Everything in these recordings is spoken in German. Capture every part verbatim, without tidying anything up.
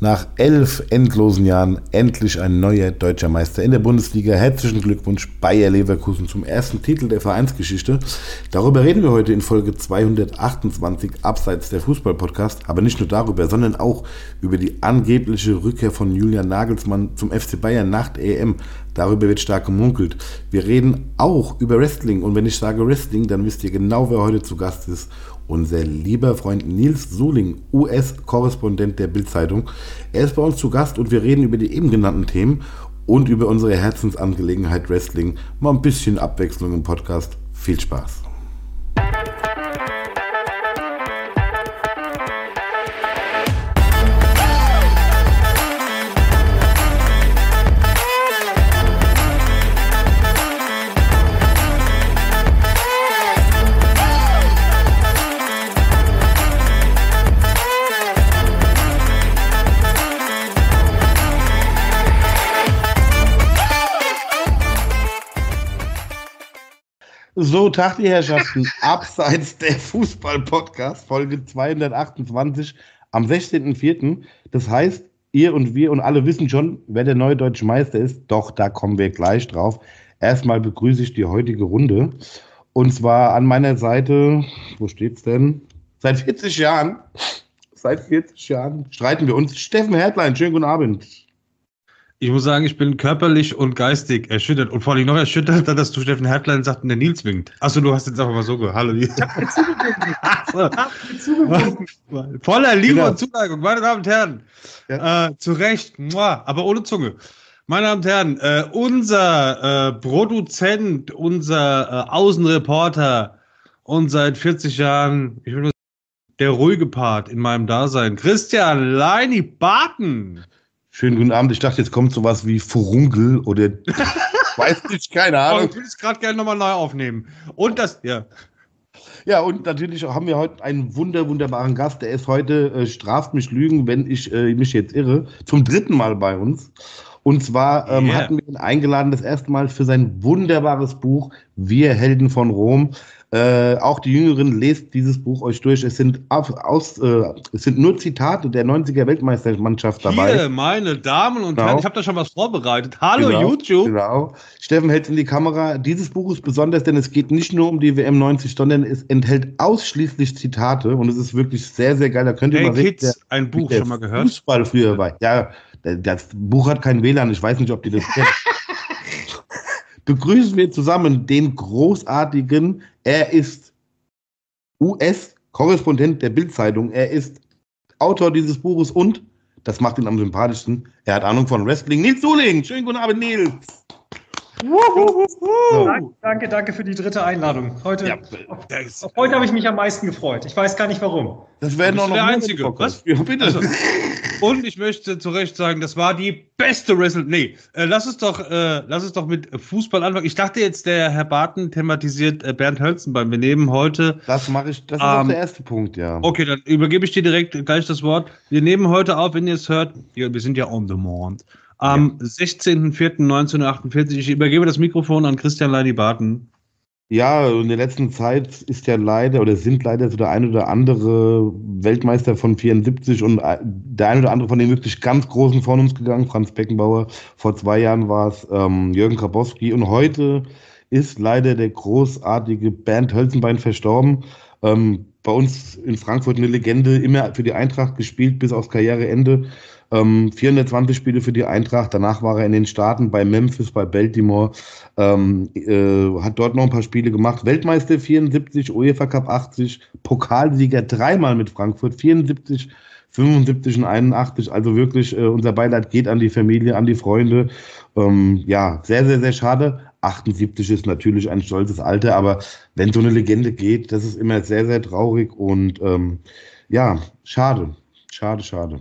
Nach elf endlosen Jahren endlich ein neuer deutscher Meister in der Bundesliga. Herzlichen Glückwunsch Bayer Leverkusen zum ersten Titel der Vereinsgeschichte. Darüber reden wir heute in Folge zweihundertachtundzwanzig abseits der Fußball-Podcast. Aber nicht nur darüber, sondern auch über die angebliche Rückkehr von Julian Nagelsmann zum F C Bayern nach der E M. Darüber wird stark gemunkelt. Wir reden auch über Wrestling. Und wenn ich sage Wrestling, dann wisst ihr genau, wer heute zu Gast ist. Unser lieber Freund Nils Suhling, U S-Korrespondent der Bild-Zeitung. Er ist bei uns zu Gast und wir reden über die eben genannten Themen und über unsere Herzensangelegenheit Wrestling. Mal ein bisschen Abwechslung im Podcast. Viel Spaß. So, Tag die Herrschaften, abseits der Fußball-Podcast, Folge zweihundertachtundzwanzig am sechzehnten vierten Das heißt, ihr und wir und alle wissen schon, wer der neue deutsche Meister ist. Doch, da kommen wir gleich drauf. Erstmal begrüße ich die heutige Runde. Und zwar an meiner Seite, wo steht's denn? Seit vierzig Jahren, seit vierzig Jahren streiten wir uns. Steffen Hertlein, schönen guten Abend. Ich muss sagen, ich bin körperlich und geistig erschüttert. Und vor allem noch erschütterter, dass du Steffen Hertlein sagst und der Nils winkt. Achso, du hast jetzt einfach mal so gehört. Hallo. Ich hab mir zugewunken. Voller Liebe genau. Und Zuneigung, meine Damen und Herren. Ja. Äh, zu Recht, muah, aber ohne Zunge. Meine Damen und Herren, äh, unser äh, Produzent, unser äh, Außenreporter und seit vierzig Jahren, ich will nur sagen, der ruhige Part in meinem Dasein, Christian Leini Barton. Schönen guten Abend. Ich dachte, jetzt kommt sowas wie Furunkel oder weiß nicht, keine Ahnung. Oh, ich würde es gerade gerne nochmal neu aufnehmen. Und das, ja. Ja, und natürlich haben wir heute einen wunder, wunderbaren Gast. Der ist heute, äh, straft mich Lügen, wenn ich äh, mich jetzt irre, zum dritten Mal bei uns. Und zwar ähm, yeah. hatten wir ihn eingeladen, das erste Mal für sein wunderbares Buch Wir Helden von Rom. Äh, auch die Jüngeren, lest dieses Buch euch durch. Es sind, auf, aus, äh, es sind nur Zitate der neunziger Weltmeistermannschaft dabei. Hier, meine Damen und genau. Herren, ich habe da schon was vorbereitet. Hallo genau, YouTube. Genau. Steffen hält in die Kamera. Dieses Buch ist besonders, denn es geht nicht nur um die W M neunzig, sondern es enthält ausschließlich Zitate und es ist wirklich sehr, sehr geil. Da könnt ihr hey, mal sehen, Kids, der, ein Buch schon mal gehört? Fußball früher war. Ja, das Buch hat kein W L A N. Ich weiß nicht, ob die das kennen. Begrüßen wir zusammen den großartigen, er ist U S-Korrespondent der Bild-Zeitung, er ist Autor dieses Buches und, das macht ihn am sympathischsten, er hat Ahnung von Wrestling, Nils Suhling. Schönen guten Abend, Nils. So. Danke, danke, danke für die dritte Einladung. Heute, ja, auf, auf heute habe ich mich am meisten gefreut. Ich weiß gar nicht warum. Das wäre noch der Einzige. Was? Ja, bitte. Also, und ich möchte zu Recht sagen, das war die beste Wrestling. Nee, äh, lass es doch, äh, lass es doch mit Fußball anfangen. Ich dachte jetzt, der Herr Barton thematisiert äh, Bernd Hölzenbein. Wir nehmen heute. Das mache ich. Das ist ähm, auch der erste Punkt, ja. Okay, dann übergebe ich dir direkt gleich das Wort. Wir nehmen heute auf, wenn ihr es hört. Ja, wir sind ja on demand. Am ja. sechzehnten vierten neunzehnhundertachtundvierzig. Ich übergebe das Mikrofon an Christian Leini Barton. Ja, in der letzten Zeit ist ja leider oder sind leider so der ein oder andere Weltmeister von vierundsiebzig und der ein oder andere von den wirklich ganz Großen von uns gegangen. Franz Beckenbauer, vor zwei Jahren war es ähm, Jürgen Grabowski und heute ist leider der großartige Bernd Hölzenbein verstorben. Ähm, bei uns in Frankfurt eine Legende, immer für die Eintracht gespielt bis aufs Karriereende. Ähm, vierhundertzwanzig Spiele für die Eintracht, danach war er in den Staaten bei Memphis, bei Baltimore, ähm, äh, hat dort noch ein paar Spiele gemacht, Weltmeister vierundsiebzig, UEFA Cup achtzig, Pokalsieger dreimal mit Frankfurt, vierundsiebzig, fünfundsiebzig und einundachtzig, also wirklich äh, unser Beileid geht an die Familie, an die Freunde, ähm, ja, sehr, sehr, sehr schade. achtundsiebzig ist natürlich ein stolzes Alter, aber wenn so eine Legende geht, das ist immer sehr, sehr traurig und ähm, ja, schade, schade, schade.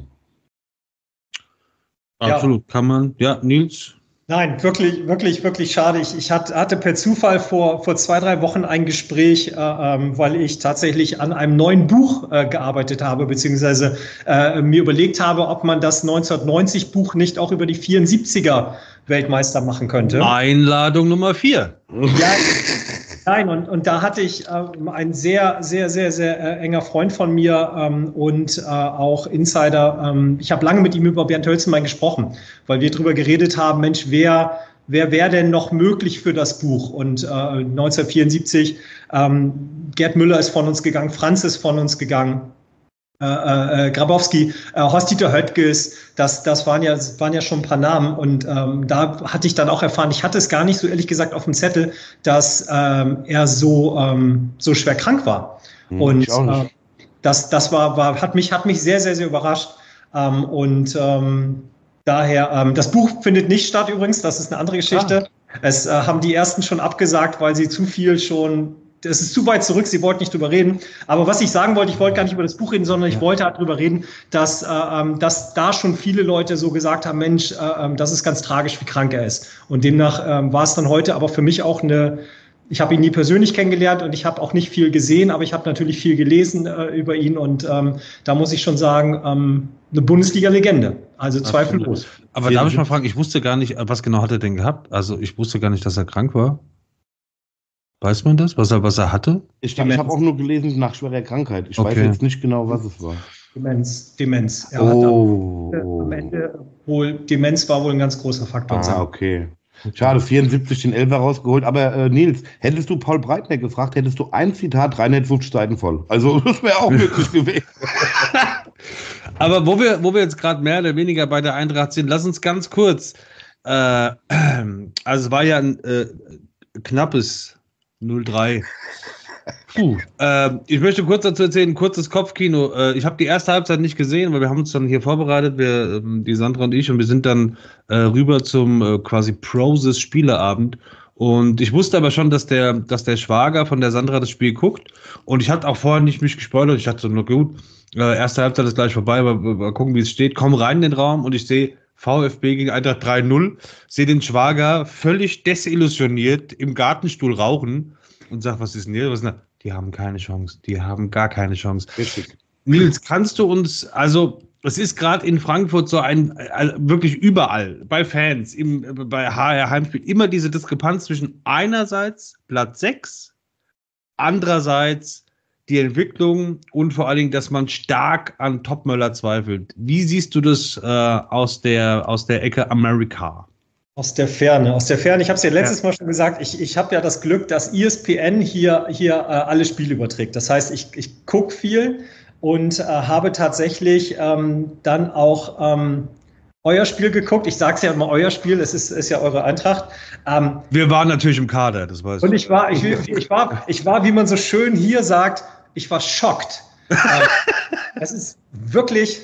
Absolut, ja. Kann man. Ja, Nils? Nein, wirklich, wirklich, wirklich schade. Ich, ich hatte per Zufall vor, vor zwei, drei Wochen ein Gespräch, äh, ähm, weil ich tatsächlich an einem neuen Buch äh, gearbeitet habe, beziehungsweise äh, mir überlegt habe, ob man das neunzehnhundertneunzig Buch nicht auch über die vierundsiebziger Weltmeister machen könnte. Einladung Nummer vier. Ja, Nein, und, und da hatte ich ähm, ein sehr, sehr, sehr, sehr äh, enger Freund von mir ähm, und äh, auch Insider. Ähm, ich habe lange mit ihm über Bernd Hölzenbein gesprochen, weil wir darüber geredet haben, Mensch, wer, wer wäre denn noch möglich für das Buch? Und äh, neunzehnhundertvierundsiebzig, ähm, Gerd Müller ist von uns gegangen, Franz ist von uns gegangen. Äh, äh, Grabowski, äh, Horst-Dieter Höttges, das, das waren, ja, waren ja schon ein paar Namen und ähm, da hatte ich dann auch erfahren, ich hatte es gar nicht so ehrlich gesagt auf dem Zettel, dass ähm, er so, ähm, so schwer krank war. Hm, und ich auch nicht. Äh, das, das war, war, hat, mich, hat mich sehr, sehr, sehr überrascht. Ähm, und ähm, daher, ähm, das Buch findet nicht statt übrigens, das ist eine andere Geschichte. Ah. Es äh, haben die ersten schon abgesagt, weil sie zu viel schon. Es ist zu weit zurück, Sie wollten nicht drüber reden. Aber was ich sagen wollte, ich wollte gar nicht über das Buch reden, sondern ich ja. wollte halt drüber reden, dass, äh, dass da schon viele Leute so gesagt haben, Mensch, äh, das ist ganz tragisch, wie krank er ist. Und demnach äh, war es dann heute aber für mich auch eine, ich habe ihn nie persönlich kennengelernt und ich habe auch nicht viel gesehen, aber ich habe natürlich viel gelesen äh, über ihn und ähm, da muss ich schon sagen, ähm, eine Bundesliga-Legende. Also zweifellos. Aber darf ich mal fragen, ich wusste gar nicht, was genau hat er denn gehabt? Also ich wusste gar nicht, dass er krank war. Weiß man das, was er, was er hatte? Ich, ich habe auch nur gelesen nach schwerer Krankheit. Ich okay. weiß jetzt nicht genau, was es war. Demenz. Demenz. Er oh, hat am Ende wohl, Demenz war wohl ein ganz großer Faktor. Ah, okay. Schade, vierundsiebzig den Elfer rausgeholt. Aber äh, Nils, hättest du Paul Breitner gefragt, hättest du ein Zitat dreihundertfünfzig Seiten voll. Also das wäre auch möglich gewesen. Aber wo wir, wo wir jetzt gerade mehr oder weniger bei der Eintracht sind, lass uns ganz kurz. Äh, also es war ja ein äh, knappes null drei. Puh. Äh, ich möchte kurz dazu erzählen, ein kurzes Kopfkino. Äh, ich habe die erste Halbzeit nicht gesehen, weil wir haben uns dann hier vorbereitet, wir, ähm, die Sandra und ich, und wir sind dann äh, rüber zum äh, quasi Proses Spieleabend. Und ich wusste aber schon, dass der, dass der Schwager von der Sandra das Spiel guckt. Und ich hatte auch vorher nicht mich gespoilert. Ich dachte so, na gut, äh, erste Halbzeit ist gleich vorbei, aber mal gucken, wie es steht. Komm rein in den Raum und ich sehe VfB gegen Eintracht drei null, sehe den Schwager völlig desillusioniert im Gartenstuhl rauchen und sag, was ist denn hier? Was ist denn da? Die haben keine Chance, die haben gar keine Chance. Richtig. Nils, kannst du uns, also es ist gerade in Frankfurt so ein, also wirklich überall, bei Fans, im, bei H R Heimspiel, immer diese Diskrepanz zwischen einerseits Platz sechs, andererseits die Entwicklung und vor allen Dingen, dass man stark an Topmöller zweifelt. Wie siehst du das äh, aus der, aus der Ecke Amerika? Aus der Ferne, aus der Ferne. Ich habe es ja letztes ja. Mal schon gesagt, ich, ich habe ja das Glück, dass E S P N hier, hier äh, alle Spiele überträgt. Das heißt, ich, ich gucke viel und äh, habe tatsächlich ähm, dann auch ähm, euer Spiel geguckt. Ich sage es ja immer, euer Spiel, es ist, ist ja eure Eintracht. Ähm, Wir waren natürlich im Kader, das weiß ich. Und ich war, ich, ich, war, ich war, wie man so schön hier sagt, ich war schockt. Es ist wirklich,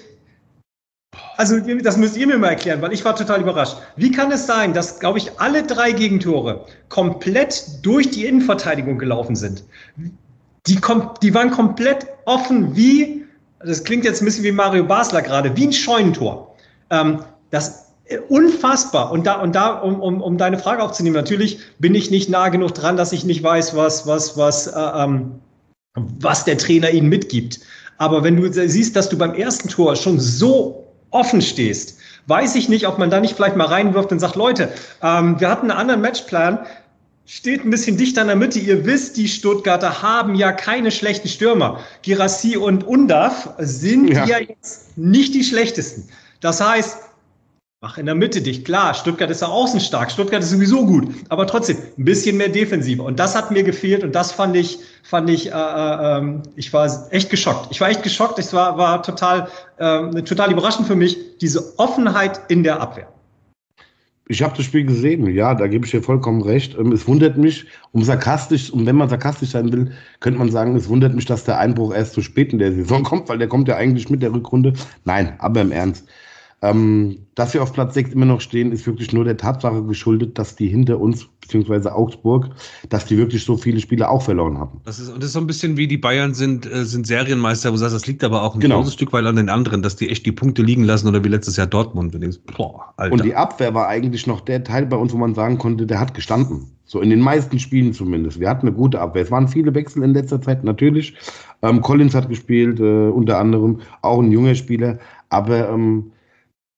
also das müsst ihr mir mal erklären, weil ich war total überrascht. Wie kann es sein, dass, glaube ich, alle drei Gegentore komplett durch die Innenverteidigung gelaufen sind? Die, die waren komplett offen wie, das klingt jetzt ein bisschen wie Mario Basler gerade, wie ein Scheunentor. Ähm, das unfassbar. Und da, und da um, um, um deine Frage aufzunehmen, natürlich bin ich nicht nah genug dran, dass ich nicht weiß, was, was, was, äh, ähm, was der Trainer ihnen mitgibt. Aber wenn du siehst, dass du beim ersten Tor schon so offen stehst, weiß ich nicht, ob man da nicht vielleicht mal reinwirft und sagt, Leute, ähm, wir hatten einen anderen Matchplan, steht ein bisschen dicht an der Mitte. Ihr wisst, die Stuttgarter haben ja keine schlechten Stürmer. Girassi und Undav sind ja. ja jetzt nicht die schlechtesten. Das heißt, mach in der Mitte dicht. Klar, Stuttgart ist ja außen stark. Stuttgart ist sowieso gut. Aber trotzdem ein bisschen mehr Defensive. Und das hat mir gefehlt. Und das fand ich, fand ich, äh, äh, ich war echt geschockt. Ich war echt geschockt. Es war, war total, äh, total überraschend für mich, diese Offenheit in der Abwehr. Ich habe das Spiel gesehen. Ja, da gebe ich dir vollkommen recht. Es wundert mich, um sarkastisch, und wenn man sarkastisch sein will, könnte man sagen, es wundert mich, dass der Einbruch erst zu spät in der Saison kommt, weil der kommt ja eigentlich mit der Rückrunde. Nein, aber im Ernst. Ähm, dass wir auf Platz sechs immer noch stehen, ist wirklich nur der Tatsache geschuldet, dass die hinter uns, beziehungsweise Augsburg, dass die wirklich so viele Spiele auch verloren haben. Das ist, und das ist so ein bisschen wie die Bayern sind, äh, sind Serienmeister, wo du sagst, das liegt aber auch ein genau. großes Stück weit an den anderen, dass die echt die Punkte liegen lassen oder wie letztes Jahr Dortmund. Und, denkst, boah, Alter. Und die Abwehr war eigentlich noch der Teil bei uns, wo man sagen konnte, der hat gestanden. So in den meisten Spielen zumindest. Wir hatten eine gute Abwehr. Es waren viele Wechsel in letzter Zeit, natürlich. Ähm, Collins hat gespielt, äh, unter anderem, auch ein junger Spieler. Aber ähm,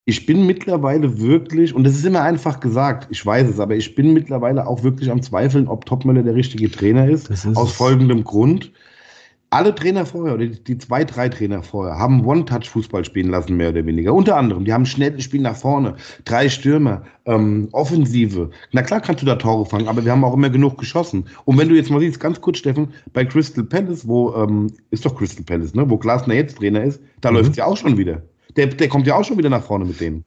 Ich bin mittlerweile wirklich, und das ist immer einfach gesagt, ich weiß es, aber ich bin mittlerweile auch wirklich am Zweifeln, ob Topmöller der richtige Trainer ist, Das ist aus es. folgendem Grund. Alle Trainer vorher, oder die, die zwei, drei Trainer vorher, haben One-Touch-Fußball spielen lassen, mehr oder weniger. Unter anderem, die haben schnelles Spiel nach vorne, drei Stürmer, ähm, Offensive. Na klar kannst du da Tore fangen, aber wir haben auch immer genug geschossen. Und wenn du jetzt mal siehst, ganz kurz, Steffen, bei Crystal Palace, wo, ähm, ist doch Crystal Palace, ne, wo Glasner jetzt Trainer ist, da Mhm. läuft es ja auch schon wieder. Der, der kommt ja auch schon wieder nach vorne mit denen.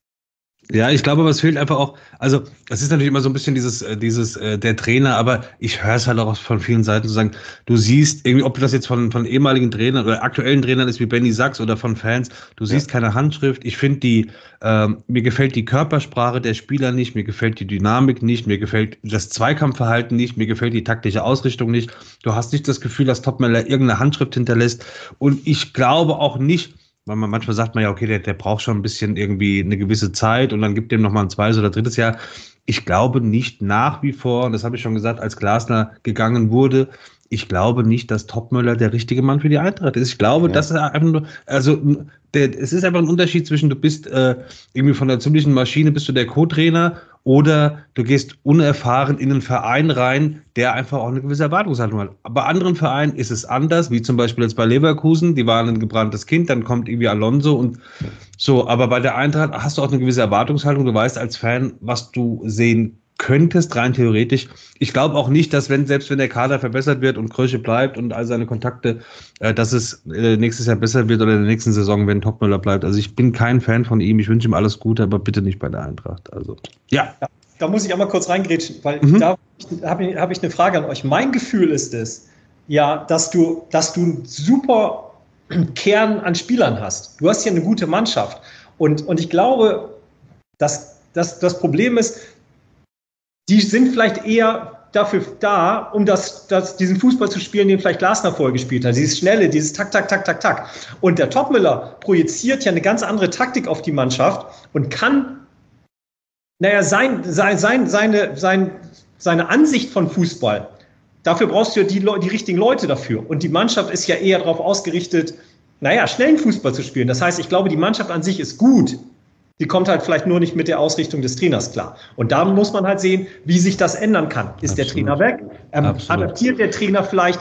Ja, ich glaube, aber es fehlt einfach auch, also es ist natürlich immer so ein bisschen dieses, äh, dieses, äh, der Trainer, aber ich höre es halt auch von vielen Seiten zu sagen, du siehst irgendwie, ob das jetzt von, von ehemaligen Trainern oder aktuellen Trainern ist wie Benny Sachs oder von Fans, du siehst Ja. keine Handschrift. Ich finde die, ähm, mir gefällt die Körpersprache der Spieler nicht, mir gefällt die Dynamik nicht, mir gefällt das Zweikampfverhalten nicht, mir gefällt die taktische Ausrichtung nicht. Du hast nicht das Gefühl, dass Topmöller irgendeine Handschrift hinterlässt und ich glaube auch nicht, weil man manchmal sagt man ja, okay, der, der braucht schon ein bisschen irgendwie eine gewisse Zeit und dann gibt dem nochmal ein zweites oder drittes Jahr. Ich glaube nicht nach wie vor, und das habe ich schon gesagt, als Glasner gegangen wurde, ich glaube nicht, dass Topmöller der richtige Mann für die Eintracht ist. Ich glaube, Ja. dass er einfach nur, also der, es ist einfach ein Unterschied zwischen, du bist äh, irgendwie von der ziemlichen Maschine, bist du der Co-Trainer oder du gehst unerfahren in einen Verein rein, der einfach auch eine gewisse Erwartungshaltung hat. Bei anderen Vereinen ist es anders, wie zum Beispiel jetzt bei Leverkusen, die waren ein gebranntes Kind, dann kommt irgendwie Alonso und so, aber bei der Eintracht hast du auch eine gewisse Erwartungshaltung, du weißt als Fan, was du sehen könntest, rein theoretisch. Ich glaube auch nicht, dass wenn, selbst wenn der Kader verbessert wird und Krösche bleibt und all seine Kontakte, äh, dass es äh, nächstes Jahr besser wird oder in der nächsten Saison, wenn Topmöller bleibt. Also ich bin kein Fan von ihm, ich wünsche ihm alles Gute, aber bitte nicht bei der Eintracht. Also, ja. Ja, da muss ich einmal kurz reingrätschen, weil Mhm. da habe ich, hab ich eine Frage an euch. Mein Gefühl ist es, ja, dass du, dass du einen super Kern an Spielern hast. Du hast hier eine gute Mannschaft. Und, und ich glaube, dass, dass das Problem ist, die sind vielleicht eher dafür da, um das, das, diesen Fußball zu spielen, den vielleicht Glasner vorher gespielt hat. Dieses Schnelle, dieses Tak, Tak, Tak, Tak, Tak. Und der Topmöller projiziert ja eine ganz andere Taktik auf die Mannschaft und kann, naja, sein, sein, sein, seine, sein, seine Ansicht von Fußball, dafür brauchst du ja die, die richtigen Leute dafür. Und die Mannschaft ist ja eher darauf ausgerichtet, naja, schnellen Fußball zu spielen. Das heißt, ich glaube, die Mannschaft an sich ist gut. Die kommt halt vielleicht nur nicht mit der Ausrichtung des Trainers klar. Und da muss man halt sehen, wie sich das ändern kann. Ist Absolut. der Trainer weg? Ähm, adaptiert der Trainer vielleicht?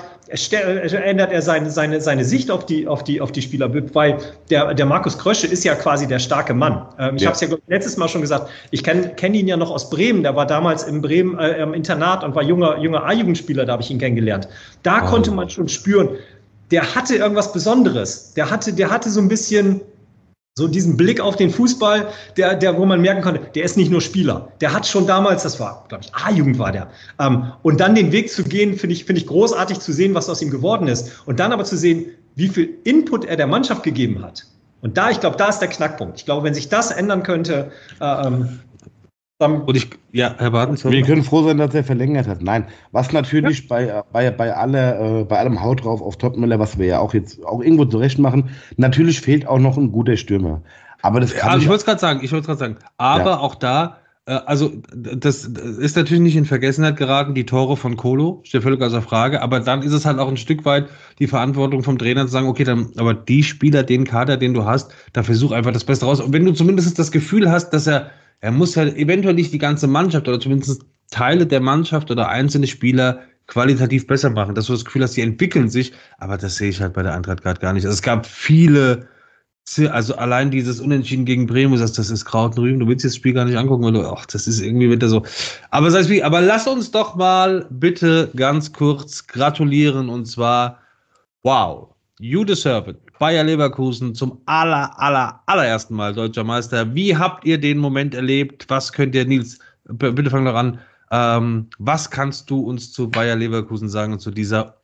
Ändert er seine, seine, seine Sicht auf die, auf, die, auf die Spieler? Weil der, der Markus Krösche ist ja quasi der starke Mann. Ähm, ich Ja. habe es ja letztes Mal schon gesagt, ich kenne kenn ihn ja noch aus Bremen. Der war damals in Bremen äh, im Internat und war junger, junger A-Jugendspieler, da habe ich ihn kennengelernt. Da Wow. konnte man schon spüren, der hatte irgendwas Besonderes. Der hatte, der hatte so ein bisschen so diesen Blick auf den Fußball, der, der, wo man merken konnte, der ist nicht nur Spieler. Der hat schon damals, das war, glaube ich, A-Jugend war der. Ähm, und dann den Weg zu gehen, finde ich, finde ich großartig zu sehen, was aus ihm geworden ist. Und dann aber zu sehen, wie viel Input er der Mannschaft gegeben hat. Und da, ich glaube, da ist der Knackpunkt. Ich glaube, wenn sich das ändern könnte, äh, ähm, dann. Und ich, ja, Herr Bartens. Wir können froh sein, dass er verlängert hat. Nein, was natürlich ja. bei, bei, bei, aller, äh, bei allem Haut drauf auf Topmöller, was wir ja auch jetzt auch irgendwo zurecht machen, natürlich fehlt auch noch ein guter Stürmer. Aber das kann ja, ich ich wollte es gerade sagen, ich wollte es gerade sagen. Aber ja. auch da, äh, also das ist natürlich nicht in Vergessenheit geraten, die Tore von Kolo, steht völlig außer Frage. Aber dann ist es halt auch ein Stück weit die Verantwortung vom Trainer zu sagen, okay, dann, aber die Spieler, den Kader, den du hast, da versuch einfach das Beste raus. Und wenn du zumindest das Gefühl hast, dass er Er muss halt eventuell nicht die ganze Mannschaft oder zumindest Teile der Mannschaft oder einzelne Spieler qualitativ besser machen, dass du das Gefühl hast, die entwickeln sich, aber das sehe ich halt bei der Eintracht gerade gar nicht. Also es gab viele, also allein dieses Unentschieden gegen Bremen, du sagst, das ist Kraut und Rüben, du willst das Spiel gar nicht angucken, weil du, ach, das ist irgendwie wieder so. Aber, das heißt wie, aber lass uns doch mal bitte ganz kurz gratulieren und zwar, wow, you deserve it. Bayer Leverkusen zum aller, aller, allerersten Mal deutscher Meister. Wie habt ihr den Moment erlebt? Was könnt ihr, Nils, b- bitte fang doch an. Ähm, was kannst du uns zu Bayer Leverkusen sagen und zu dieser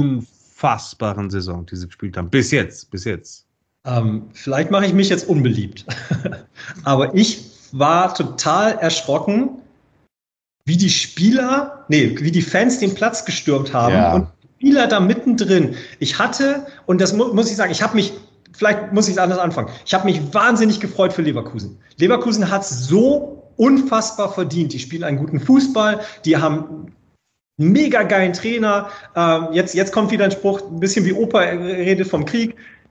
unfassbaren Saison, die sie gespielt haben? Bis jetzt, bis jetzt. Ähm, vielleicht mache ich mich jetzt unbeliebt. Aber ich war total erschrocken, wie die Spieler, nee, wie die Fans den Platz gestürmt haben. Ja. Und Spieler da mittendrin. Ich hatte, und das mu- muss ich sagen, ich habe mich, vielleicht muss ich es anders anfangen, ich habe mich wahnsinnig gefreut für Leverkusen. Leverkusen hat es so unfassbar verdient. Die spielen einen guten Fußball, die haben einen mega geilen Trainer. Ähm, jetzt, jetzt kommt wieder ein Spruch, ein bisschen wie Opa redet vom Krieg.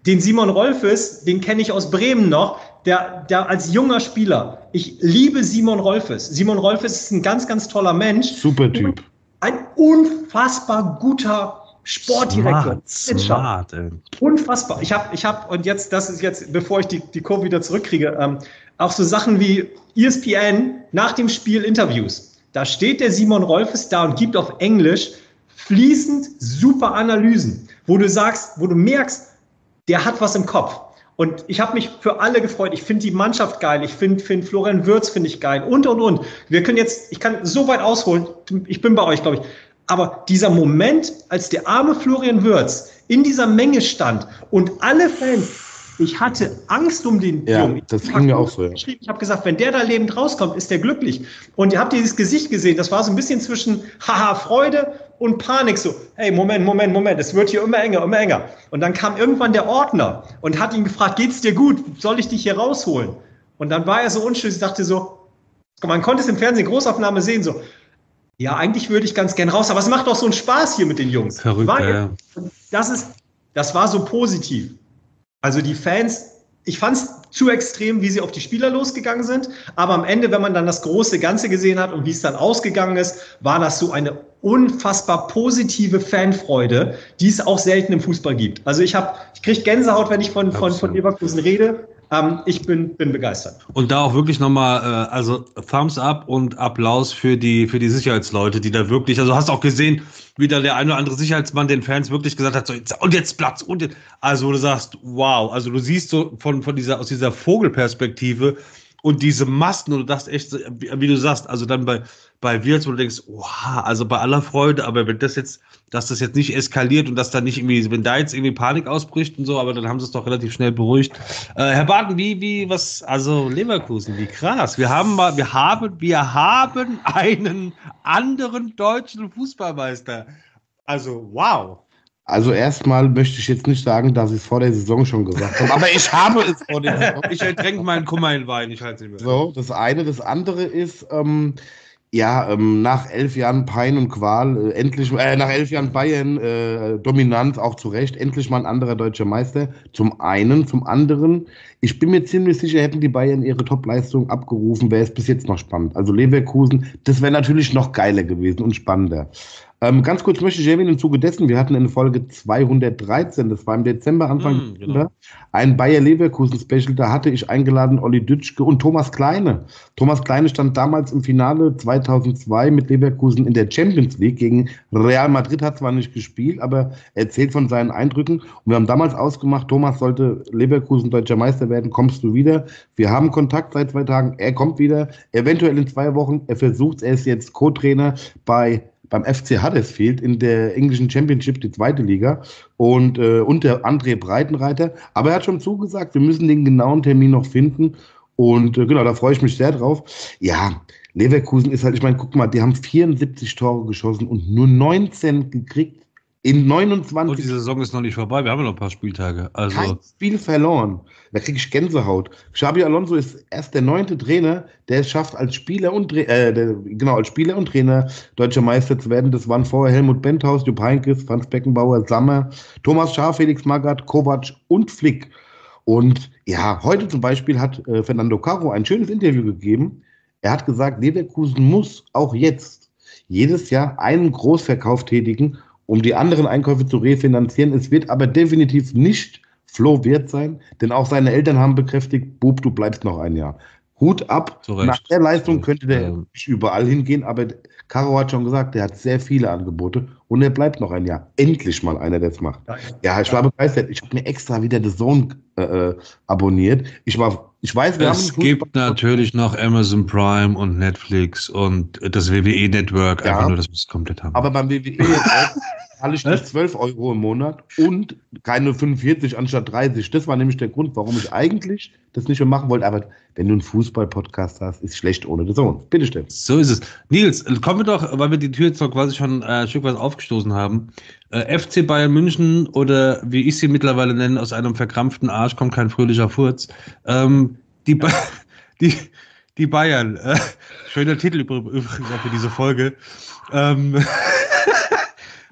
den Simon Rolfes, den kenne ich aus Bremen noch, der, der als junger Spieler. Ich liebe Simon Rolfes. Simon Rolfes ist ein ganz, ganz toller Mensch. Super Typ. Ein unfassbar guter Sportdirektor. Smart, smart, ey. Unfassbar. Ich habe, ich habe, und jetzt, das ist jetzt, bevor ich die, die Kurve wieder zurückkriege, ähm, auch so Sachen wie E S P N nach dem Spiel Interviews. Da steht der Simon Rolfes da und gibt auf Englisch fließend super Analysen, wo du sagst, wo du merkst, der hat was im Kopf. Und ich habe mich für alle gefreut. Ich finde die Mannschaft geil. Ich finde find Florian Wirtz finde ich geil. Und, und, und. Wir können jetzt, ich kann so weit ausholen. Ich bin bei euch, glaube ich. Aber dieser Moment, als der arme Florian Wirtz in dieser Menge stand und alle Fans, ich hatte Angst um den ja, Jungen. Das ging mir auch so. Ja. Ich habe gesagt, wenn der da lebend rauskommt, ist der glücklich. Und ihr habt dieses Gesicht gesehen, das war so ein bisschen zwischen haha, Freude und Panik. So, hey, Moment, Moment, Moment, es wird hier immer enger, immer enger. Und dann kam irgendwann der Ordner und hat ihn gefragt, geht's dir gut? Soll ich dich hier rausholen? Und dann war er so unschlüssig, dachte so, man konnte es im Fernsehen Großaufnahme sehen, so, ja, eigentlich würde ich ganz gern raus, aber es macht doch so einen Spaß hier mit den Jungs. Verrückt, war, ja. Das ist, das war so positiv. Also die Fans, ich fand es zu extrem, wie sie auf die Spieler losgegangen sind. Aber am Ende, wenn man dann das große Ganze gesehen hat und wie es dann ausgegangen ist, war das so eine unfassbar positive Fanfreude, die es auch selten im Fußball gibt. Also ich habe, ich kriege Gänsehaut, wenn ich von, von, von Leverkusen rede. Ähm, ich bin, bin begeistert. Und da auch wirklich nochmal, äh, also Thumbs up und Applaus für die, für die Sicherheitsleute, die da wirklich, also hast auch gesehen, wie da der ein oder andere Sicherheitsmann den Fans wirklich gesagt hat, so, jetzt, und jetzt Platz, und jetzt, also du sagst, wow, also du siehst so von, von dieser, aus dieser Vogelperspektive und diese Masten, und du dachtest echt, wie, wie du sagst, also dann bei, bei Wirtz, wo du denkst, wow, also bei aller Freude, aber wenn das jetzt, dass das jetzt nicht eskaliert und dass da nicht irgendwie, wenn da jetzt irgendwie Panik ausbricht und so, aber dann haben sie es doch relativ schnell beruhigt. Äh, Herr Barton, wie, wie, was, also Leverkusen, wie krass. Wir haben mal, wir haben, wir haben einen anderen deutschen Fußballmeister. Also, wow. Also erstmal möchte ich jetzt nicht sagen, dass ich es vor der Saison schon gesagt habe, aber ich habe es vor der Saison. Ich ertränke meinen Kummer in Wein, ich halte es nicht mehr. So, das eine. Das andere ist, ähm, ja, ähm, nach elf Jahren Pein und Qual, äh, endlich, äh, nach elf Jahren Bayern, äh, Dominanz, auch zu Recht, endlich mal ein anderer deutscher Meister. Zum einen, zum anderen, ich bin mir ziemlich sicher, hätten die Bayern ihre Top-Leistung abgerufen, wäre es bis jetzt noch spannend. Also Leverkusen, das wäre natürlich noch geiler gewesen und spannender. Ähm, ganz kurz möchte ich erwähnen, im Zuge dessen, wir hatten in Folge zweihundertdreizehn, das war im Dezember, Anfang mm, Dezember, genau. ein Bayer-Leverkusen-Special, da hatte ich eingeladen Olli Dütschke und Thomas Kleine. Thomas Kleine stand damals im Finale zweitausendzwei mit Leverkusen in der Champions League gegen Real Madrid, hat zwar nicht gespielt, aber erzählt von seinen Eindrücken. Und wir haben damals ausgemacht, Thomas sollte Leverkusen deutscher Meister werden, kommst du wieder? Wir haben Kontakt seit zwei Tagen, er kommt wieder, eventuell in zwei Wochen, er versucht, er ist jetzt Co-Trainer bei beim F C Huddersfield in der englischen Championship, die zweite Liga, und äh, unter André Breitenreiter. Aber er hat schon zugesagt, wir müssen den genauen Termin noch finden. Und äh, genau, da freue ich mich sehr drauf. Ja, Leverkusen ist halt, ich meine, guck mal, die haben vierundsiebzig Tore geschossen und nur neunzehn gekriegt in neunundzwanzig. Und die Saison ist noch nicht vorbei, wir haben ja noch ein paar Spieltage. Also kein Spiel verloren. Da kriege ich Gänsehaut. Xabi Alonso ist erst der neunte Trainer, der es schafft, als Spieler und Tra- äh, der, genau, als Spieler und Trainer deutscher Meister zu werden. Das waren vorher Helmut Benthaus, Jupp Heynckes, Franz Beckenbauer, Sammer, Thomas Schaar, Felix Magath, Kovac und Flick. Und ja, heute zum Beispiel hat äh, Fernando Caro ein schönes Interview gegeben. Er hat gesagt, Leverkusen muss auch jetzt jedes Jahr einen Großverkauf tätigen, um die anderen Einkäufe zu refinanzieren. Es wird aber definitiv nicht Flo Wirtz sein, denn auch seine Eltern haben bekräftigt, Bub, du bleibst noch ein Jahr. Hut ab, nach der Leistung könnte der ja. nicht überall hingehen, aber Caro hat schon gesagt, der hat sehr viele Angebote und er bleibt noch ein Jahr. Endlich mal einer, der es macht. Ja, ich war begeistert. Ich habe mir extra wieder The Zone äh, abonniert. Ich war, ich weiß, wir es haben gibt natürlich noch Amazon Prime und Netflix und das W W E-Network, ja, einfach nur, dass wir es komplett haben. Aber beim W W E jetzt auch zahle ich nicht zwölf Euro im Monat und keine fünfundvierzig anstatt dreißig. Das war nämlich der Grund, warum ich eigentlich das nicht mehr machen wollte. Aber wenn du einen Fußball-Podcast hast, ist schlecht ohne The Zone. Bitte stell. So ist es. Nils, kommen wir doch, weil wir die Tür jetzt noch quasi schon äh, ein Stück weit aufgestoßen haben. Äh, F C Bayern München oder wie ich sie mittlerweile nenne, aus einem verkrampften Arsch kommt kein fröhlicher Furz. Ähm, die, ba- die, die Bayern, äh, schöner Titel übrigens auch für diese Folge. Ähm,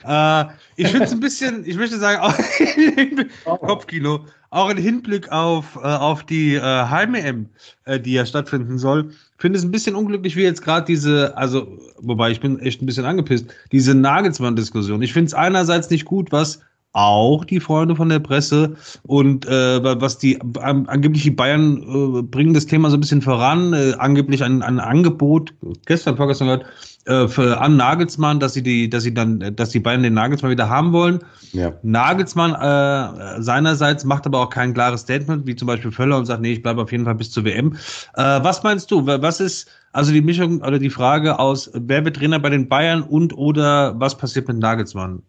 Äh, ich finde es ein bisschen, ich möchte sagen, auch Kopfkino, auch im Hinblick auf, äh, auf die äh, Heim-E M, äh, die ja stattfinden soll, finde es ein bisschen unglücklich, wie jetzt gerade diese, also, wobei ich bin echt ein bisschen angepisst, diese Nagelsmann-Diskussion. Ich finde es einerseits nicht gut, was auch die Freunde von der Presse und äh, was die an, angeblich die Bayern äh, bringen das Thema so ein bisschen voran, äh, angeblich ein, ein Angebot, gestern, vorgestern gehört, äh, für, an Nagelsmann, dass sie die, dass sie dann, dass die Bayern den Nagelsmann wieder haben wollen. Ja. Nagelsmann äh, seinerseits macht aber auch kein klares Statement, wie zum Beispiel Völler und sagt, nee, ich bleibe auf jeden Fall bis zur W M. Äh, was meinst du? Was ist also die Mischung oder die Frage aus, wer wird Trainer bei den Bayern und oder was passiert mit Nagelsmann?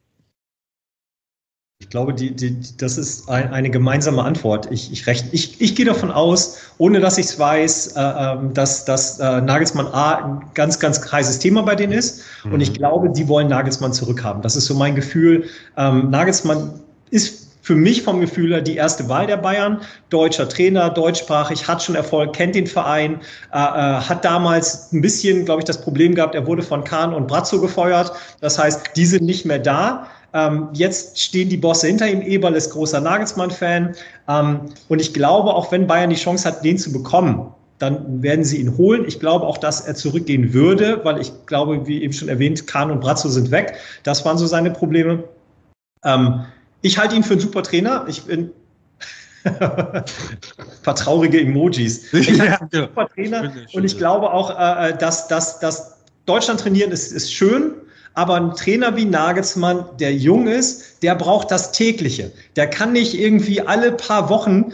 Ich glaube, die, die, das ist ein, eine gemeinsame Antwort. Ich, ich, rechne, ich, ich gehe davon aus, ohne dass ich es weiß, äh, dass, dass äh, Nagelsmann A ein ganz, ganz heißes Thema bei denen ist. Mhm. Und ich glaube, die wollen Nagelsmann zurückhaben. Das ist so mein Gefühl. Ähm, Nagelsmann ist für mich vom Gefühl her die erste Wahl der Bayern. Deutscher Trainer, deutschsprachig, hat schon Erfolg, kennt den Verein, äh, hat damals ein bisschen, glaube ich, das Problem gehabt, er wurde von Kahn und Brazzo gefeuert. Das heißt, die sind nicht mehr da. Ähm, jetzt stehen die Bosse hinter ihm. Eberl ist großer Nagelsmann-Fan. Ähm, und ich glaube, auch wenn Bayern die Chance hat, den zu bekommen, dann werden sie ihn holen. Ich glaube auch, dass er zurückgehen würde, weil ich glaube, wie eben schon erwähnt, Kahn und Brazzo sind weg. Das waren so seine Probleme. Ähm, ich halte ihn für einen super Trainer. Ich bin ein paar traurige Emojis. Ich halte ihn für einen super Trainer. Und ich glaube auch, äh, dass, dass, dass Deutschland trainieren ist, ist schön. Aber ein Trainer wie Nagelsmann, der jung ist, der braucht das Tägliche. Der kann nicht irgendwie alle paar Wochen